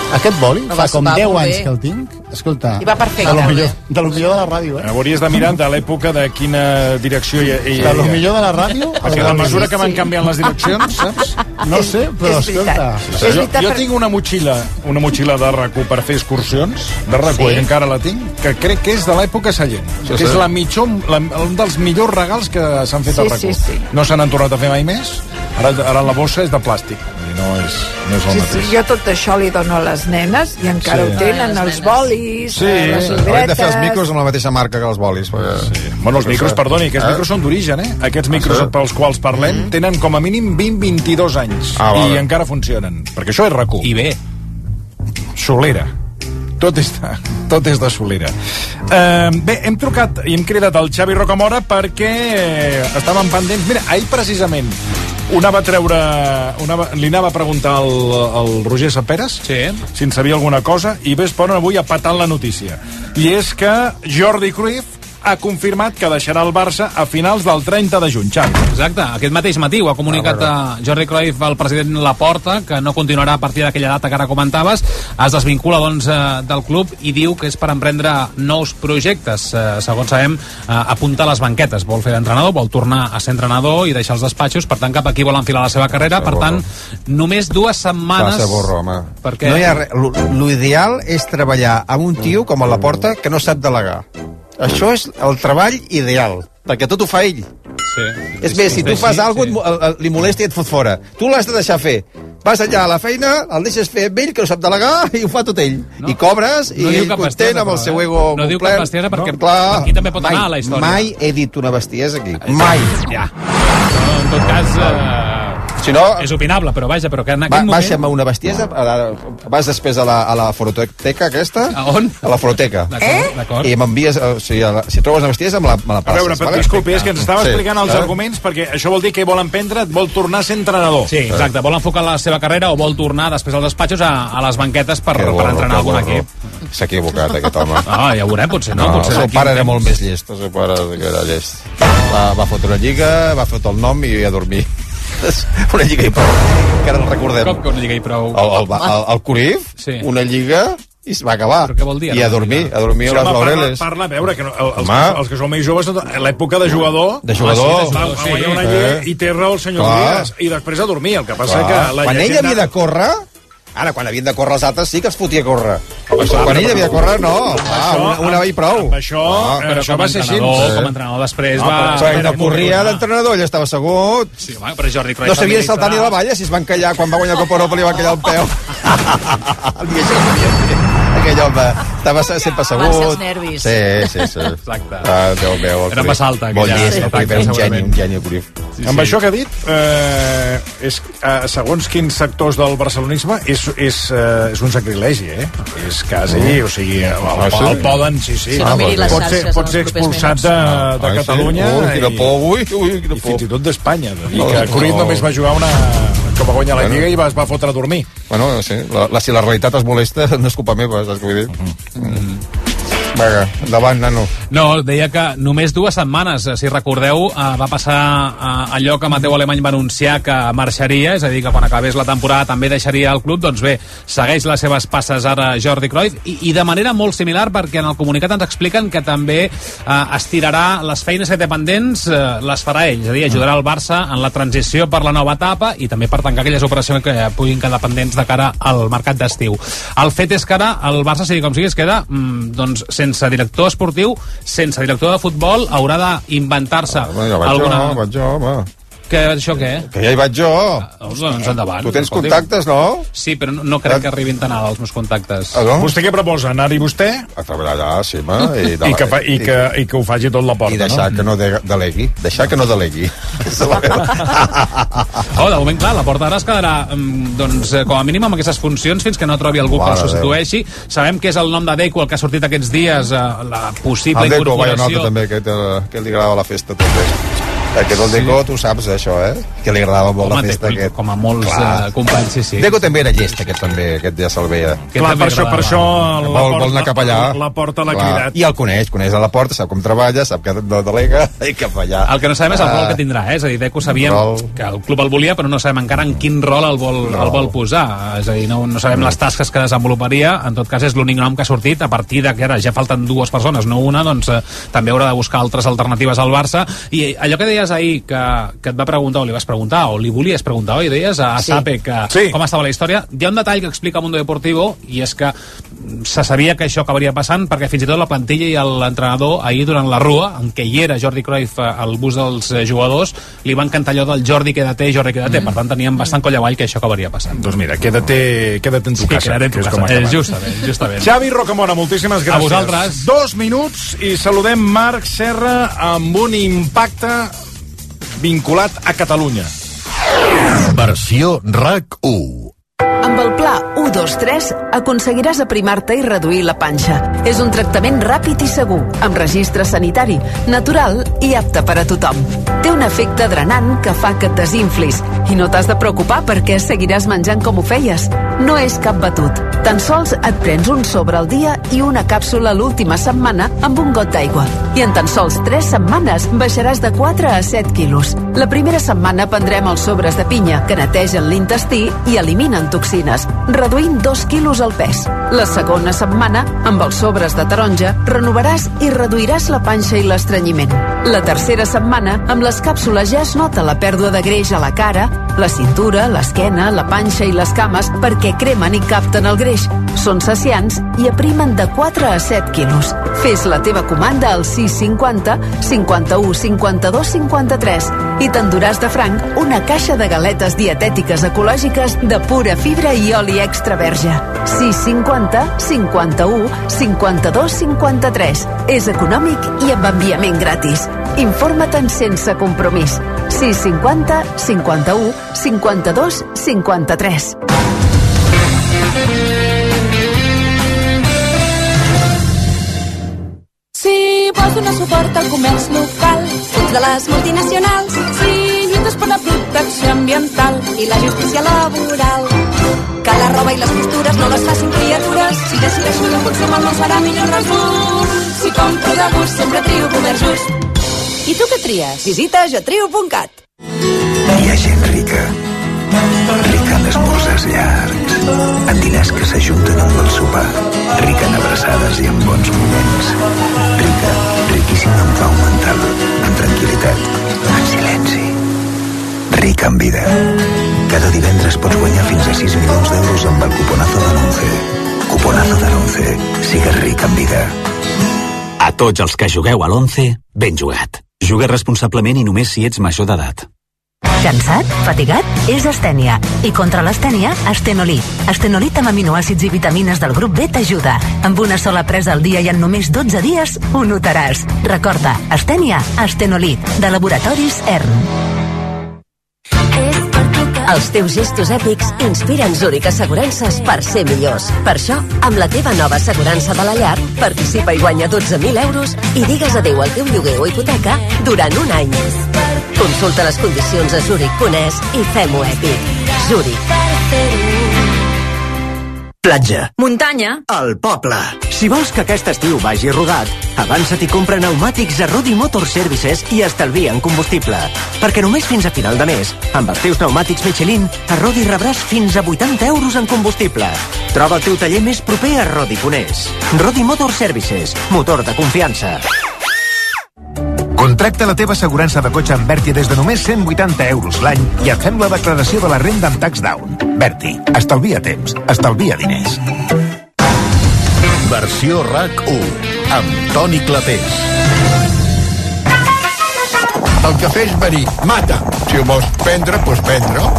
Aquest boli fa com 10 anys que el tinc. Escolta, I va perfecte. De lo millor de la ràdio, Hauries de mirar de l'època de quina direcció de lo millor de la ràdio. Perquè a mesura que van canviant les direccions, saps? No sé, però escolta. Jo tinc una motxilla de RAC1 per fer excursions, de RAC1, i encara la tinc, que crec que és de l'època Sallent. Que és un dels millors regals que s'han fet a RAC1. No se n'han tornat a fer mai més. Ara la bossa és de plàstic. No és el mateix. Jo tot això li dono a les nenes i encara ho tenen, els bolis, les Hem llibretes... de fer els micros amb la mateixa marca que els bolis. Bueno, els micros, perdoni, aquests micros són d'origen, Aquests micros pels quals parlem tenen com a mínim 20-22 anys i encara funcionen, perquè això és RAC1. I bé. Solera. Tot és de Solera. Bé, hem trucat i hem cridat el Xavi Rocamora perquè estàvem pendents. Mira, ahir precisament li anava a preguntar al Roger Saperes si en sabia alguna cosa i ves ponen avui a patar la notícia. I és que Jordi Cruyff ha confirmat que deixarà el Barça a finals del 30 de juny, Xavi. Exacte, aquest mateix matí ho ha comunicat Jordi Cruyff al president Laporta, que no continuarà a partir d'aquella data que ara comentaves. Es desvincula, doncs, del club i diu que és per emprendre nous projectes. Segons sabem, apunta a les banquetes. Vol fer d'entrenador, vol tornar a ser entrenador i deixar els despatxos, per tant, cap aquí vol enfilar la seva carrera. Per tant, només 2 setmanes... Perquè... No hi ha res. L'ideal és treballar amb un tio com a Laporta que no sap delegar. Això és el treball ideal, perquè tot ho fa ell. És més, si tu fas alguna cosa, li molesta i et fot fora. Tu l'has de deixar fer. Vas allà a la feina, el deixes fer amb ell, que no sap delegar, i ho fa tot ell. I cobres, i ell content amb el seu ego complert. No diu cap bestiesa, perquè aquí també pot anar a la història. Mai he dit una bestiesa aquí. Mai. Ja. En tot cas... Si no, és opinable, però vaja, però que en aquest moment... Baixa'm una bestiesa, vas després a la fototeca aquesta. A on? A la fototeca. D'acord. I m'envies, si trobes una bestiesa, me la passes. A veure, però disculpi, és que ens estava explicant els arguments, perquè això vol dir que vol emprendre, vol tornar a ser entrenador. Sí, exacte, vol enfocar la seva carrera o vol tornar després als despatxos a les banquetes per entrenar algun equip. S'ha equivocat, aquest home. Ja ho veurem, potser no. El seu pare era molt més llest, el seu pare era llest. Va fotre una lliga, va fotre el nom i a dormir. Una lliga i prou, que ara el recordem. Com que una lliga i prou? El Cruyff, una lliga i es va acabar. Però què vol dir? I a dormir a les laureles. Parla, a veure, que els que són més joves, l'època de jugador. De jugador. Va guanyar una lliga i té raó el senyor Díaz. I després a dormir, el que passa que... Quan ell havia de córrer... Ara, quan havien de córrer els altres, sí que es fotia a córrer. Quan ell havia de córrer, no. Una i prou. Això va ser així. Com a entrenador després va... No corria l'entrenador, ell estava assegut. Sí, però Jordi Cruyff... No sabia saltar ni la valla, si es va encallar quan va guanyar el Copa Europa li va encallar el peu. Aquell home estava sempre assegut. Van ser els nervis. Sí. Exacte. Déu meu. Era massa alta. Molt llest, un geni, Cruyff. Amb això que ha dit, segons quins sectors del barcelonisme, és un sacrilegi, És quasi, o sigui, el poden, sí. Pot ser expulsat de Catalunya i fins i tot d'Espanya. I que Cruyff només va jugar que va guanyar la Lliga i va fotre a dormir. Bueno, sí, si la realitat es molesta, no és culpa meva, saps què vull dir? Vinga, endavant, nano. No, deia que només 2 setmanes, si recordeu, va passar allò que Mateu Alemany va anunciar que marxaria, és a dir, que quan acabés la temporada també deixaria el club. Doncs bé, segueix les seves passes ara Jordi Cruyff i de manera molt similar, perquè en el comunicat ens expliquen que també estirarà les feines que té pendents, les farà ell, és a dir, ajudarà el Barça en la transició per la nova etapa i també per tancar aquelles operacions que puguin quedar pendents de cara al mercat d'estiu. El fet és que ara el Barça, sigui com sigui, es queda doncs sense director esportiu, sense director de futbol, haurà d'inventar-se alguna... Vaig jo, home. Això què? Que ja hi vaig jo. Doncs endavant. Tu tens contactes, no? Sí, però no crec que arribin tan alt els meus contactes. Vostè què proposa? Anar-hi vostè? A treballar allà, sí, I que ho faci tot la porta, no? I deixar que no delegui. Deixar que no delegui. De moment, clar, la porta ara es quedarà com a mínim amb aquestes funcions fins que no trobi algú que el substitueixi. Sabem que és el nom de Deco el que ha sortit aquests dies, la possible incorporació. El Deco, vaya nota també, que li agrada la festa també. Aquest el Deco, tu saps això, que li agradava molt la festa aquest. Com a molts companys, sí. Deco també era llest, aquest també, aquest ja se'l veia. Clar, per això vol anar cap allà. La porta l'ha cridat. I el coneix a la porta, sap com treballa, sap que no delega i cap allà. El que no sabem és el rol que tindrà, és a dir, Deco sabíem que el club el volia, però no sabem encara en quin rol el vol posar. És a dir, no sabem les tasques que desenvoluparia, en tot cas és l'únic nom que ha sortit, a partir de que ara ja falten 2 persones, no una, doncs també haurà de buscar altres alternatives al Barça. I allò que deies ahir, que et va preguntar, o li vas preguntar, o li volies preguntar, oi? Deies a Sape com estava la història. Hi ha un detall que explica Mundo Deportivo, i és que se sabia que això acabaria passant, perquè fins i tot la plantilla i l'entrenador ahir durant la rua, en què hi era Jordi Cruyff al bus dels jugadors, li van cantar allò del Jordi quédate. Per tant teníem bastant coll avall que això acabaria passant. Doncs mira, quédate en tu casa. Justament. Xavi Rocamora, moltíssimes gràcies. A vosaltres. 2 minuts i saludem Marc Serra amb un impacte vinculat a Catalunya. Versió RAC1. Amb el pla 1-2-3 aconseguiràs aprimar-te i reduir la panxa. És un tractament ràpid i segur, amb registre sanitari, natural i apte per a tothom. Té un efecte drenant que fa que et desinflis i no t'has de preocupar perquè seguiràs menjant com ho feies. No és cap batut. Tan sols et prens un sobre al dia i una càpsula l'última setmana amb un got d'aigua. I en tan sols 3 setmanes baixaràs de 4 a 7 quilos. La primera setmana prendrem els sobres de pinya, que netegen l'intestí i eliminen toxines, reduint 2 quilos al pes. La segona setmana, amb els sobres de taronja, renovaràs i reduiràs la panxa i l'estrenyiment. La tercera setmana, amb les càpsules ja es nota la pèrdua de greix a la cara, la cintura, l'esquena, la panxa i les cames perquè cremen i capten el greix. Són saciants i aprimen de 4 a 7 quilos. Fes la teva comanda al 650 51 52 53 i t'enduràs de franc una caixa de galetes dietètiques ecològiques de pura fibra i oli extra verge. 650 51 52 53. És econòmic i amb enviament gratis. Informa't sense compromís. 650 51 52 53. Si vols donar suport al comerç local, fons de les multinacionals, si lluites per la protecció ambiental i la justícia laboral, que la roba i les costures no les facin criatures, si decideixo de consum el món serà millor resum. Si compro de gust sempre trio comerç just. I tu què tries? Visita jotrio.cat. Hi ha gent rica en esmorzars llargs, en diners que s'ajunten amb el sopar, rica en abraçades i en bons moments, riquíssima en pau mental, en tranquil·litat, en silenci, rica en vida. Cada divendres pots guanyar fins a 6 milions d'euros amb el cuponazo de l'11. Cuponazo de l'11. Sigues ric en vida. A tots els que jugueu a l'11, ben jugat. Juga responsablement i només si ets major d'edat. Cansat? Fatigat? És astènia. I contra l'astènia, Astenolit. Astenolit amb aminoàcids i vitamines del grup B t'ajuda. Amb una sola presa al dia i en només 12 dies ho notaràs. Recorda, astènia, Astenolit, de Laboratoris ERN. Els teus gestos èpics inspiren Zurich Assegurances per ser millors. Per això, amb la teva nova assegurança de la llar, participa i guanya 12.000 euros i digues adeu al teu lloguer o hipoteca durant un any. Consulta les condicions a Zurich.es i fem-ho èpic. Zurich. Platja. Muntanya. El poble. Si vols que aquest estiu vagi rodat, avança't i compra pneumàtics a Rodi Motor Services i estalvia en combustible. Perquè només fins a final de mes, amb els teus pneumàtics Michelin, a Rodi rebràs fins a 80 euros en combustible. Troba el teu taller més proper a Rodi.es. Rodi Motor Services, motor de confiança. Contracta la teva assegurança de cotxe amb Berti des de només 180 euros l'any i et fem la declaració de la renda amb tax down. Berti, estalvia temps, estalvia diners. Versió RAC1 amb Toni Clapés. El cafè és verí, mata. Si ho vols prendre, doncs prendre.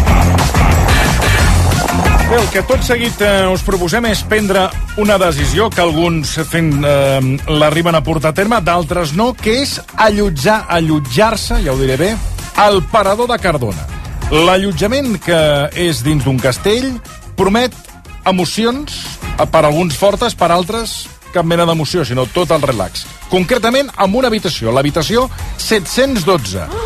Bé, el que tot seguit us proposem és prendre una decisió que alguns l'arriben a portar a terme, d'altres no, que és allotjar-se, ja ho diré bé, al Parador de Cardona. L'allotjament, que és dins d'un castell, promet emocions, per alguns fortes, per altres cap mena d'emoció, sinó tot el relax. Concretament, amb una habitació, l'habitació 712.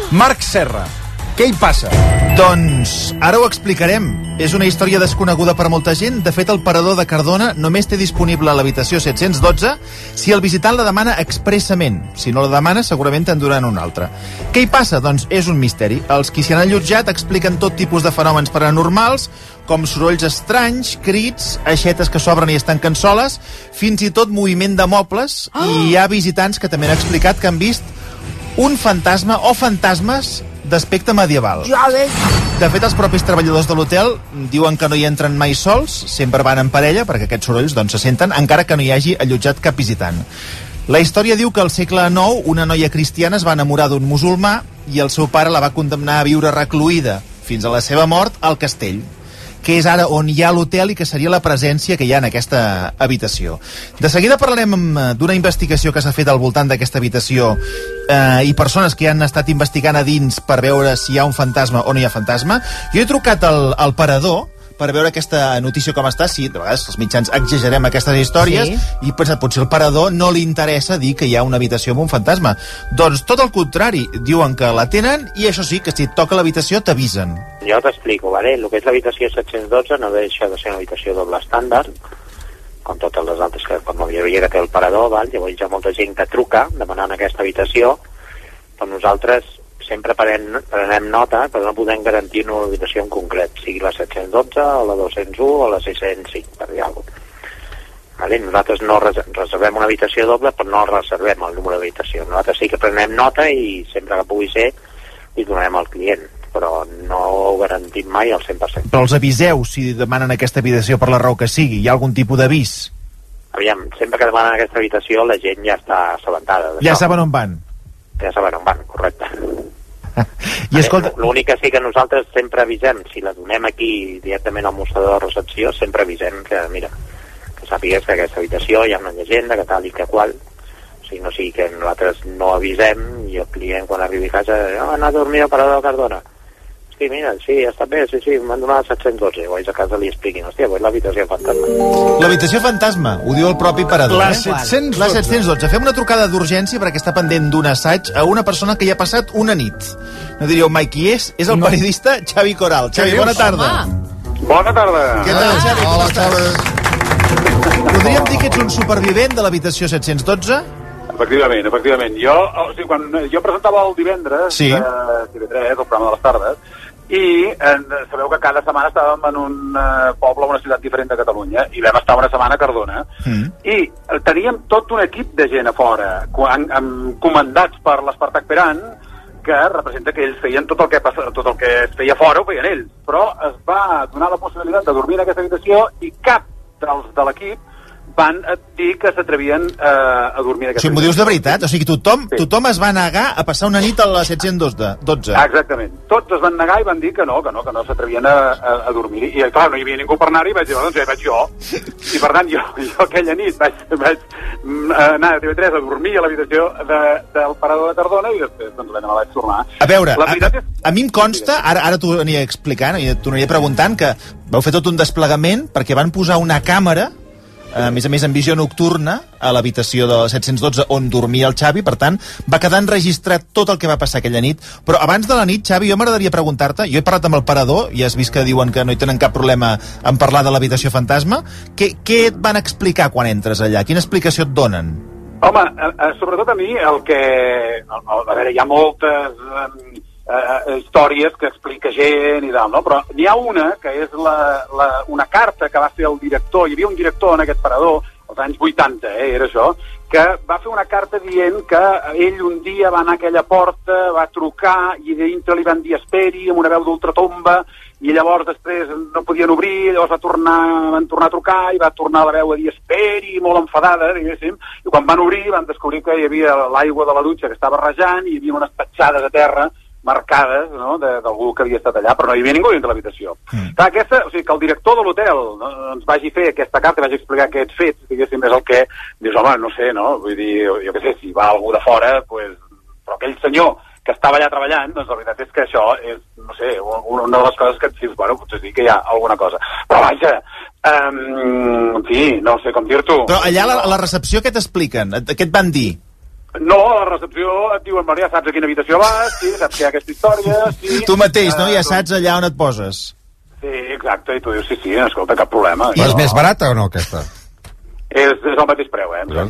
Marc Serra, què hi passa? Doncs ara ho explicarem. És una història desconeguda per molta gent. De fet, el parador de Cardona només té disponible a l'habitació 712 si el visitant la demana expressament. Si no la demana, segurament te'n donaran una altra. Què hi passa? Doncs és un misteri. Els qui s'hi han allotjat expliquen tot tipus de fenòmens paranormals, com sorolls estranys, crits, aixetes que s'obren i es tanquen soles, fins i tot moviment de mobles, i hi ha visitants que també han explicat que han vist un fantasma o fantasmes d'aspecte medieval. De fet, els propis treballadors de l'hotel diuen que no hi entren mai sols, sempre van en parella, perquè aquests sorolls se senten, encara que no hi hagi allotjat cap visitant. La història diu que al segle IX una noia cristiana es va enamorar d'un musulmà i el seu pare la va condemnar a viure recluïda fins a la seva mort al castell, que és ara on hi ha l'hotel i que seria la presència que hi ha en aquesta habitació. De seguida parlarem d'una investigació que s'ha fet al voltant d'aquesta habitació i persones que han estat investigant a dins per veure si hi ha un fantasma o no hi ha fantasma. Jo he trucat al parador per veure aquesta notícia com està. Sí, de vegades els mitjans exagerem aquestes històries, i potser al parador no li interessa dir que hi ha una habitació amb un fantasma. Doncs tot el contrari, diuen que la tenen, i això sí, que si et toca l'habitació t'avisen. Jo t'explico, ¿vale? El que és l'habitació 712 no deixa de ser una habitació doble estàndard, com totes les altres, com la majoria que té el parador, val? Llavors hi ha molta gent que truca demanant aquesta habitació, però nosaltres sempre prenem nota, però no podem garantir una habitació en concret, sigui la 712, o la 201, o la 605, per dir alguna cosa. Vale? Nosaltres no reservem una habitació doble, però no reservem el número d'habitació. Nosaltres sí que prenem nota i sempre que pugui ser li donem al client, però no ho garantim mai al 100%. Però els aviseu si demanen aquesta habitació per la raó que sigui? Hi ha algun tipus d'avís? Aviam, sempre que demanen aquesta habitació la gent ja està assabentada. Ja saben on van? Ja saben on van, correcte. I escolta... L'únic que sí que nosaltres sempre avisem, si la donem aquí directament al mostrador de recepció, sempre avisem que, mira, que sàpigues que aquesta habitació hi ha una llegenda, que tal i que qual, o sigui, no sigui que nosaltres no avisem i el client quan arribi a casa ha anat a dormir al parador de Cardona. Sí, mira, sí, està bé, sí, m'han donat 712. Llavors a casa li expliquin, hòstia, pues l'habitació fantasma. L'habitació fantasma, ho diu el propi parador. La 712. La 712. Fem una trucada d'urgència perquè està pendent d'un assaig a una persona que hi ha passat una nit. No diríeu mai qui és? És el periodista Xavi Coral. Xavi, bona tarda. Bona tarda. Què tal, Xavi? Hola, Xavi. Podríem dir que ets un supervivent de l'habitació 712? Efectivament. Jo presentava el divendres sí. a TV3, el programa de les tardes, i sabeu que cada setmana estàvem en un poble o una ciutat diferent de Catalunya, i vam estar una setmana a Cardona, i teníem tot un equip de gent a fora, comandats per l'Espartac Peran, que representa que ells feien tot el que es feia fora ho feien ells, però es va donar la possibilitat de dormir en aquesta habitació i cap dels de l'equip van dir que s'atrevien a dormir en aquesta habitació. M'ho dius de veritat? O sigui, tothom es va negar a passar una nit a la 712. Exactament. Tots es van negar i van dir que no s'atrevien a dormir. I clar, no hi havia ningú per anar-hi, vaig dir, doncs ja vaig jo. I per tant, jo aquella nit vaig anar a TV3 a dormir a l'habitació del parador de Cardona i després doncs l'endemà vaig tornar. A veure, a mi em consta, ara t'ho aniré explicant i t'ho aniré preguntant, que vau fer tot un desplegament perquè van posar una càmera, a més en visió nocturna, a l'habitació de 712 on dormia el Xavi, per tant, va quedar enregistrat tot el que va passar aquella nit. Però abans de la nit, Xavi, jo m'agradaria preguntar-te, jo he parlat amb el parador, i has vist que diuen que no hi tenen cap problema en parlar de l'habitació fantasma, què et van explicar quan entres allà? Quina explicació et donen? Home, sobretot a mi el que... A veure, hi ha moltes històries que explica gent i tal, no? Però n'hi ha una que és una carta que va fer el director. Hi havia un director en aquest parador, als anys 80, era això, que va fer una carta dient que ell un dia va anar a aquella porta, va trucar i dintre li van dir esperi amb una veu d'ultratomba, i llavors després no podien obrir, llavors van tornar a trucar i va tornar la veu a dir esperi, molt enfadada, diguéssim, i quan van obrir van descobrir que hi havia l'aigua de la dutxa que estava rejant i hi havia unes petjades a terra marcades, no?, d'algú que havia estat allà, però no hi havia ningú dins de l'habitació. Clar, o sigui, que el director de l'hotel ens vagi fer aquesta carta i vagi explicar aquests fets, diguéssim, és el que dius, home, no sé, no? Vull dir, jo què sé, si va algú de fora, pues, però aquell senyor que estava allà treballant, doncs la veritat és que això és, no sé, una de les coses que et dius, bueno, potser sí que hi ha alguna cosa. Però vaja, en fi, no sé com dir-t'ho. Però allà a la recepció què t'expliquen? Què et van dir? No, a la recepció et diuen, ja saps a quina habitació vas, sí, saps que hi ha aquesta història... Sí, tu mateix, no? Ja saps allà on et poses. Sí, exacte, i tu dius, sí, escolta, cap problema. I és més barata o no, aquesta? És el mateix preu,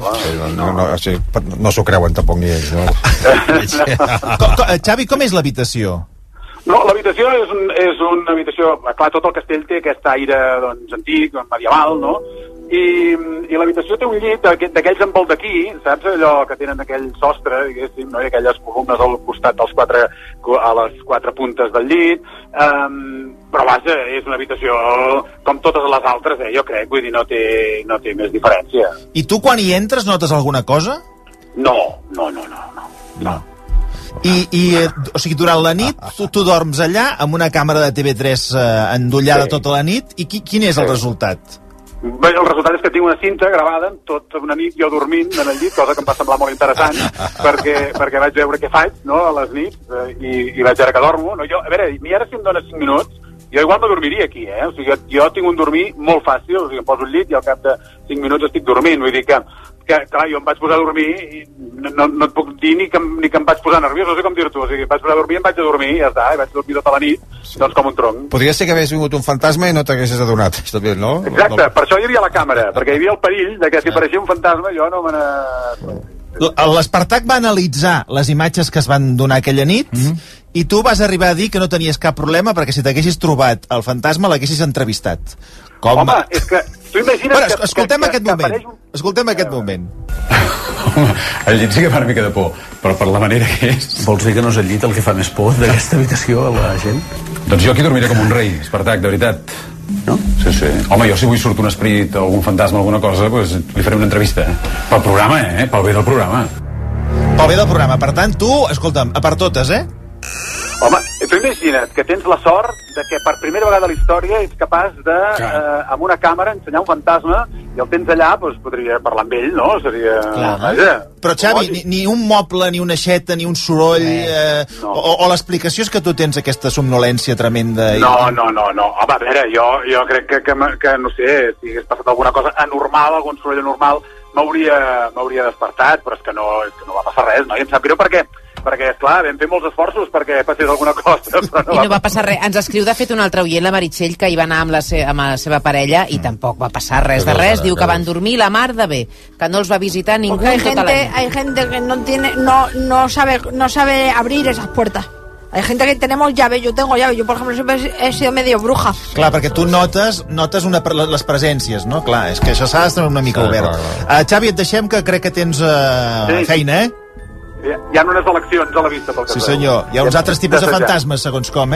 no s'ho creuen tampoc ni ells, no? Xavi, com és l'habitació? No, l'habitació és una habitació... Clar, tot el castell té aquest aire, doncs, antic, medieval, no? I l'habitació té un llit d'aquells amb el d'aquí, saps? Allò que tenen aquell sostre, diguéssim, no? I aquelles columnes al costat a les quatre puntes del llit. Però vaja, és una habitació com totes les altres, jo crec, vull dir, no té més diferència. I tu quan hi entres notes alguna cosa? No. O sigui, durant la nit tu dorms allà amb una càmera de TV3 endollada tota la nit, i quin és el resultat? Bé, el resultat és que tinc una cinta gravada tota una nit jo dormint en el llit, cosa que em va semblar molt interessant perquè vaig veure què faig, no?, a les nits i vaig veure que dormo, no? Jo, a veure, i ara si em dones 5 minuts jo igual me dormiria aquí, O sigui, jo tinc un dormir molt fàcil, o sigui, em poso al llit i al cap de 5 minuts estic dormint, vull dir que clar, jo em vaig posar a dormir i no et puc dir ni que em vaig posar nerviós, no sé com dir-t'ho, o sigui, em vaig posar a dormir, em vaig a dormir i ja està, i vaig dormir tota la nit, doncs com un tronc. Podria ser que hagués vingut un fantasma i no t'haguessis adonat, també, no? Exacte, per això hi havia la càmera, perquè hi havia el perill de que si apareixia un fantasma jo no me n'he... L'Espartac va analitzar les imatges que es van donar aquella nit i tu vas arribar a dir que no tenies cap problema perquè si t'haguessis trobat el fantasma l'haguessis entrevistat. Home, és que tu imagina't que... Escoltem aquest moment. El llit sí que fa una mica de por, però per la manera que és... Vols dir que no és el llit el que fa més por d'aquesta habitació a la gent? Doncs jo aquí dormiré com un rei, Espartac, de veritat. No? Sí. Home, jo si avui surt un esperit o algun fantasma o alguna cosa, doncs li faré una entrevista. Pel programa, pel bé del programa. Pel bé del programa. Per tant, tu, escolta'm, a per totes, Home, tu imagina't que tens la sort de que per primera vegada a la història ets capaç de, amb una càmera, ensenyar un fantasma i el tens allà, doncs podria parlar amb ell, no? Seria... Vaja. Però, Xavi, ni un moble, ni una aixeta, ni un soroll... O l'explicació és que tu tens aquesta somnolència tremenda... No. Home, a veure, jo crec que no sé, si hagués passat alguna cosa anormal, algun soroll anormal, m'hauria despertat, però és que no va passar res, no? I em sap greu perquè, esclar, vam fer molts esforços perquè passés alguna cosa, però no va passar res. Ens escriu, de fet, un altre oient, la Meritxell, que hi va anar amb la seva parella i tampoc va passar res de res. Diu que van dormir la mar de bé, que no els va visitar ningú en tota la nit. Hay gente que no sabe abrir esas puertas. Hay gente que tenemos llave, yo tengo llave, yo por ejemplo siempre he sido medio bruja. Clar, perquè tu notes les presències, no? Clar, és que això s'ha d'estar una mica obert. Xavi, et deixem, que crec que tens feina, Hi ha unes eleccions a la vista pel que sí, senyor. Hi ha uns altres tipus de fantasmes, segons com,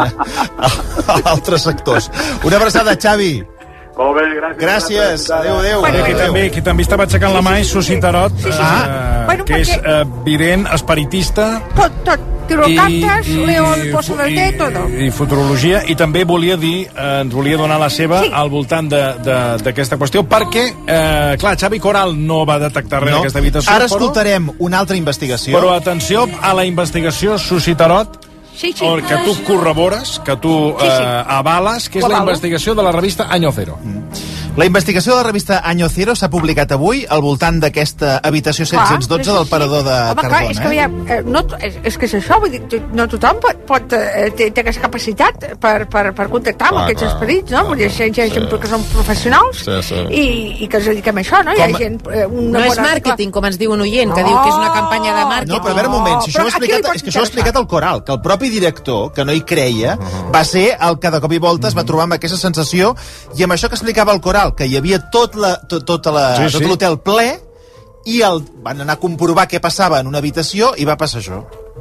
altres sectors. Una abraçada, Xavi. Molt bé, gràcies. Adéu. Qui també estava aixecant la mà és Susitarot, que és vident, espiritista... Tot. Tirocantes, leo el pozo del té, todo. I futurologia, i també ens volia donar la seva al voltant d'aquesta qüestió, perquè, clar, Xavi Coral no va detectar res en aquesta habitació. Ara escoltarem una altra investigació. Però atenció a la investigació Susitarot, que tu corrobores, que tu avales, que és la investigació de la revista Año Cero. La investigació de la revista Año Cero s'ha publicat avui al voltant d'aquesta habitació 712 del parador de Cardona. És que és això, vull dir, no tothom té aquesta capacitat per contactar amb aquests esperits, no? Vull dir, hi ha gent que són professionals i que es dediquem a això, no? Hi ha gent... No és màrqueting, com ens diu un oient, que diu que és una campanya de màrqueting. No, però a veure un moment, és que això ho ha explicat el Coral, que el propi director, que no hi creia, va ser el que de cop i volta es va trobar amb aquesta sensació, i amb això que explicava el Coral, que hi havia tot l'hotel ple, i van anar a comprovar què passava en una habitació i va passar això.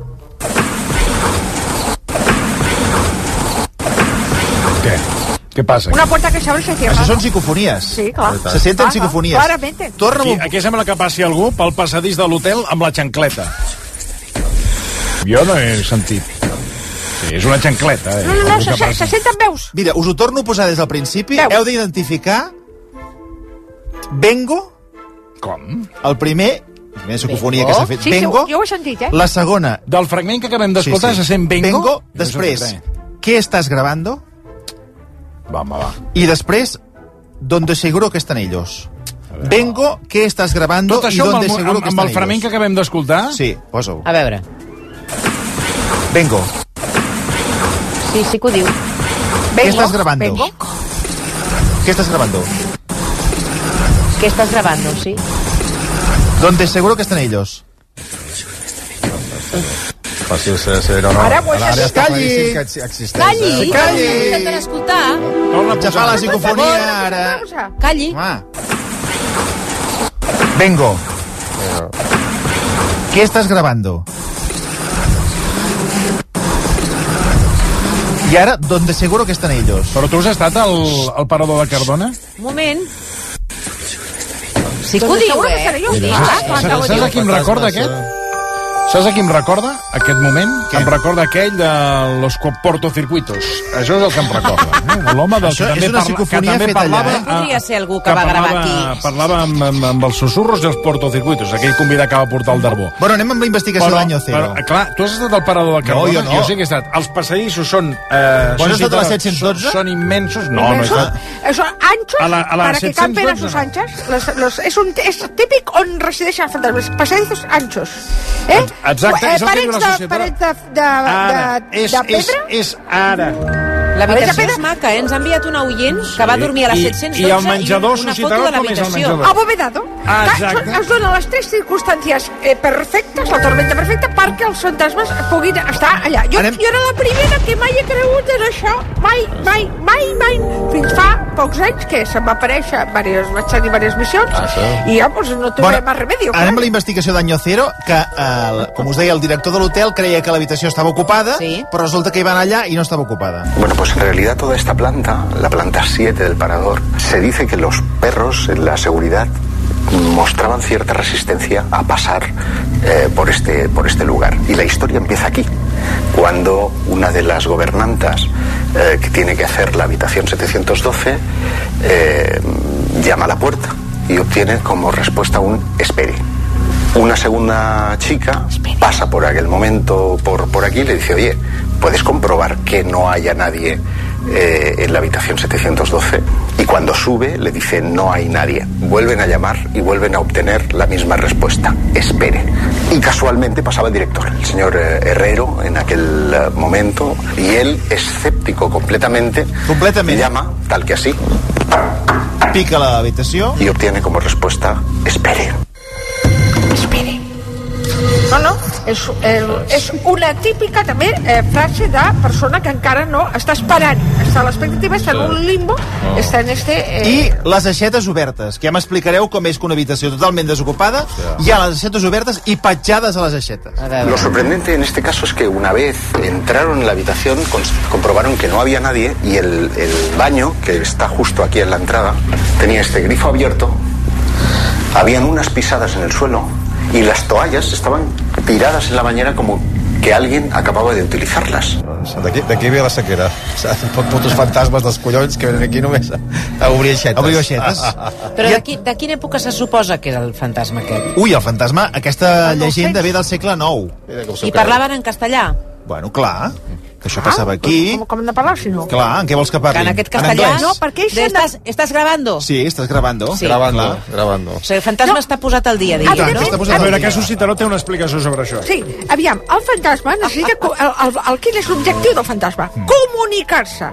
Què passa? Una puerta que se abre y se cierra. Això són psicofonies. Sí, clar. Se senten psicofonies. Claramente. Aquí sembla que passi algú pel passadís de l'hotel amb la xancleta. Jo no he sentit. Sí, és una xancleta. No, se senten veus. Mira, us ho torno a posar des del principi. Heu d'identificar Bengo. Com? El primer psicofonia que s'ha fet. Sí, Bengo. Jo ho he sentit, La segona. Del fragment que acabem d'escoltar se sent Bengo. Després, ¿qué estás grabando? Va. I després, ¿dónde seguro que están ellos? Vengo, ¿qué estás grabando? Tot això amb el fragment que acabem d'escoltar? Sí, posa-ho. A veure. Vengo. Sí que ho diu. ¿Qué estás grabando? Vengo. ¿Qué estás grabando? ¿Qué estás grabando? Sí. ¿Dónde seguro que están ellos? Fàcil ser o no. Ara ho és calli! Calli! Calli! Intenten escoltar. Xafar la psicofonia, ara. Calli. Vengo. ¿Qué estás grabando? I ara, ¿dónde seguro que están ellos? Però tu has estat al parador de Cardona? Un moment. Sí que ho diu, Saps a qui em recorda aquest? Saps a qui em recorda aquest moment? Què? Em recorda aquell de los cortocircuitos. Això és el que em recorda. L'home del que també parlava... Podria ser algú que va gravar aquí. Parlava amb els susurros i els portocircuitos, aquell convidat que va portar el Darbó. Bueno, anem amb la investigació d'Año Cero. Però, clar, tu has estat al parador de Cardona? No, jo no. Jo sí que he estat. Els passadissos són... Bueno, has estat a la 712? Són immensos. No, no he estat. Son anchos para que campen a sus anchas. Es típic on resideixen els fantasmes. Passadizos anchos. Exacte, és el que diu la societat. Parets de pedra? És ara. L'habitació és maca, Ens ha enviat una oient que va dormir a les 712 i el menjador suscitarà com és el menjador. Abovedado. Es donen les tres circumstàncies perfectes, la tormenta perfecta, perquè els fantasmes puguin estar allà. Jo era la primera que mai he cregut en això. Mai. Fins fa pocs anys que se'm va aparèixer, vaig tenir diverses missions, i ja no tuve más remedio. Anem a la investigació d'Año Cero, que, com us deia, el director de l'hotel creia que l'habitació estava ocupada, però resulta que hi van allà i no estava ocupada. Bueno, pues en realidad toda esta planta, la planta 7 del parador, se dice que los perros en la seguridad mostraban cierta resistencia a pasar por este lugar. Y la historia empieza aquí, cuando una de las gobernantas que tiene que hacer la habitación 712 llama a la puerta y obtiene como respuesta un espere. Una segunda chica pasa por aquel momento por aquí y le dice, oye, ¿puedes comprobar que no haya nadie en la habitación 712? Y cuando sube le dice, no hay nadie. Vuelven a llamar y vuelven a obtener la misma respuesta, espere. Y casualmente pasaba el director, el señor Herrero, en aquel momento, y él, escéptico completamente, llama, tal que así, pica la habitació y obtiene como respuesta, espere. No, és una típica també frase de persona que encara no està esperant, està a l'expectativa, està en un limbo, està en I les aixetes obertes, que ja m'explicareu com és que una habitació totalment desocupada, hi ha les aixetes obertes i petjades a les aixetes. Lo sorprendente en este caso es que una vez entraron en la habitación, comprobaron que no había nadie y el baño, que está justo aquí en la entrada, tenía este grifo abierto, habían unas pisadas en el suelo y las toallas estaban tiradas en la bañera como que alguien acababa de utilizarlas. D'aquí ve la sequera. Tots els fantasmes dels collons que venen aquí només a obrir aixetes. Però de quina època se suposa que era el fantasma aquest? Ui, el fantasma, aquesta llegenda ve del segle IX. I parlaven en castellà? Bueno, clar, que això passava aquí. Com hem de parlar, si no? Clar, en què vols que parli? En aquest castellà? No, perquè ells... ¿Estàs grabando? Sí, estàs gravando. Sí. Gravando. O sigui, el fantasma està posat al dia a dia, no? A veure, que Suscitaró té una explicació sobre això. Sí, aviam, el fantasma necessita... Quin és l'objectiu del fantasma? Comunicarse.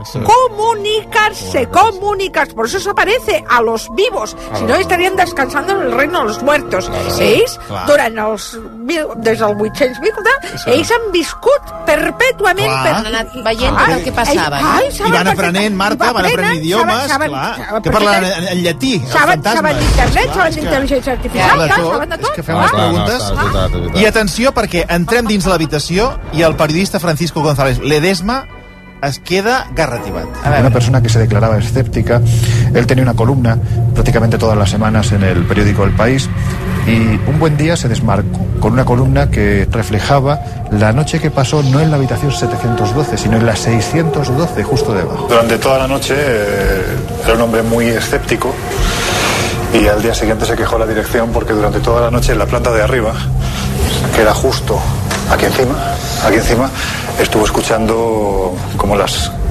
Por eso se aparece a los vivos. Si no, estarían descansando en el reino de los muertos. Ells, durant des del 820, ells han viscut perpètuament... Han anat veient el que passava. I van aprenent, Marta, van aprenent idiomes, clar, que parlen en llatí, els fantasmes. Saben d'internet, saben d'intel·ligència artificial, saben de tot. És que fem les preguntes. I atenció, perquè entrem dins l'habitació i el periodista Francisco González Ledesma es queda garrativat. Una persona que se declaraba escéptica. Él tenía una columna prácticamente todas las semanas en el periódico El País y un buen día se desmarcó con una columna que reflejaba la noche que pasó no en la habitación 712, sino en la 612, justo debajo. Durante toda la noche era un hombre muy escéptico y al día siguiente se quejó a la dirección porque durante toda la noche en la planta de arriba, que era justo aquí encima, estuvo escuchando como las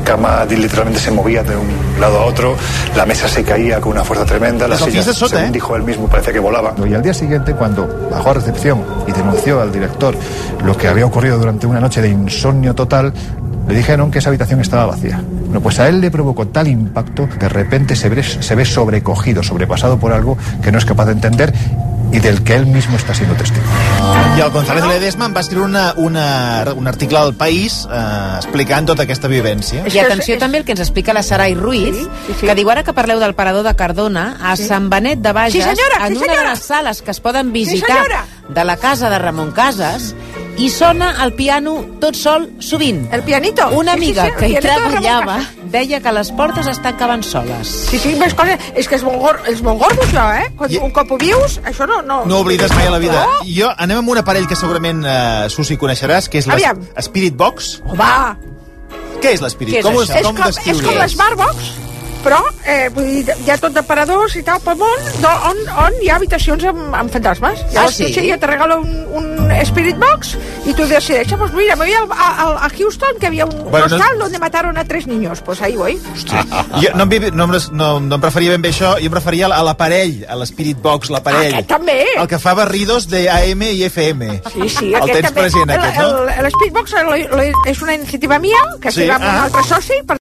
cama literalmente se movía de un lado a otro, la mesa se caía con una fuerza tremenda, la silla, según dijo él mismo, parecía que volaba. Y al día siguiente, cuando bajó a recepción y denunció al director lo que había ocurrido durante una noche de insomnio total, le dijeron que esa habitación estaba vacía. Bueno, pues a él le provocó tal impacto que de repente se ve sobrecogido, sobrepasado por algo que no es capaz de entender i del que ell mismo està sent testigo. I el González Ledesma va escriure un article al País explicant tota aquesta vivència. I atenció també el que ens explica la Sarai Ruiz, que diu ara que parleu del parador de Cardona, a Sant Benet de Bages, en una de les sales que es poden visitar de la casa de Ramon Casas, i sona el piano tot sol sovint. El pianito. Una amiga que hi treballava deia que les portes es tancaven soles. Sí, més coses. És que és molt gordo, això, eh? Un cop ho vius, això no... No oblides mai a la vida. Jo, anem amb un aparell que segurament, Susi, coneixeràs, que és l'Spirit Box. Home! Què és l'Spirit? Com ho descriuries? És com l'Smartbox, però hi ha tot d'aparadors i tal pel món on hi ha habitacions amb fantasmes. Llavors jo te regalo un Spirit Box y tú decideixes, pues mira, me voy a Houston, que había un hostal donde mataron a 3 niños, pues ahí voy. Jo no em preferia ben bé això, jo em preferia a l'aparell, a l'Spirit Box, l'aparell. Aquest també. El que fa barridos de AM i FM. Sí, el tens present, aquest, no? L'Spirit Box és una iniciativa mía, que estic amb un altre soci,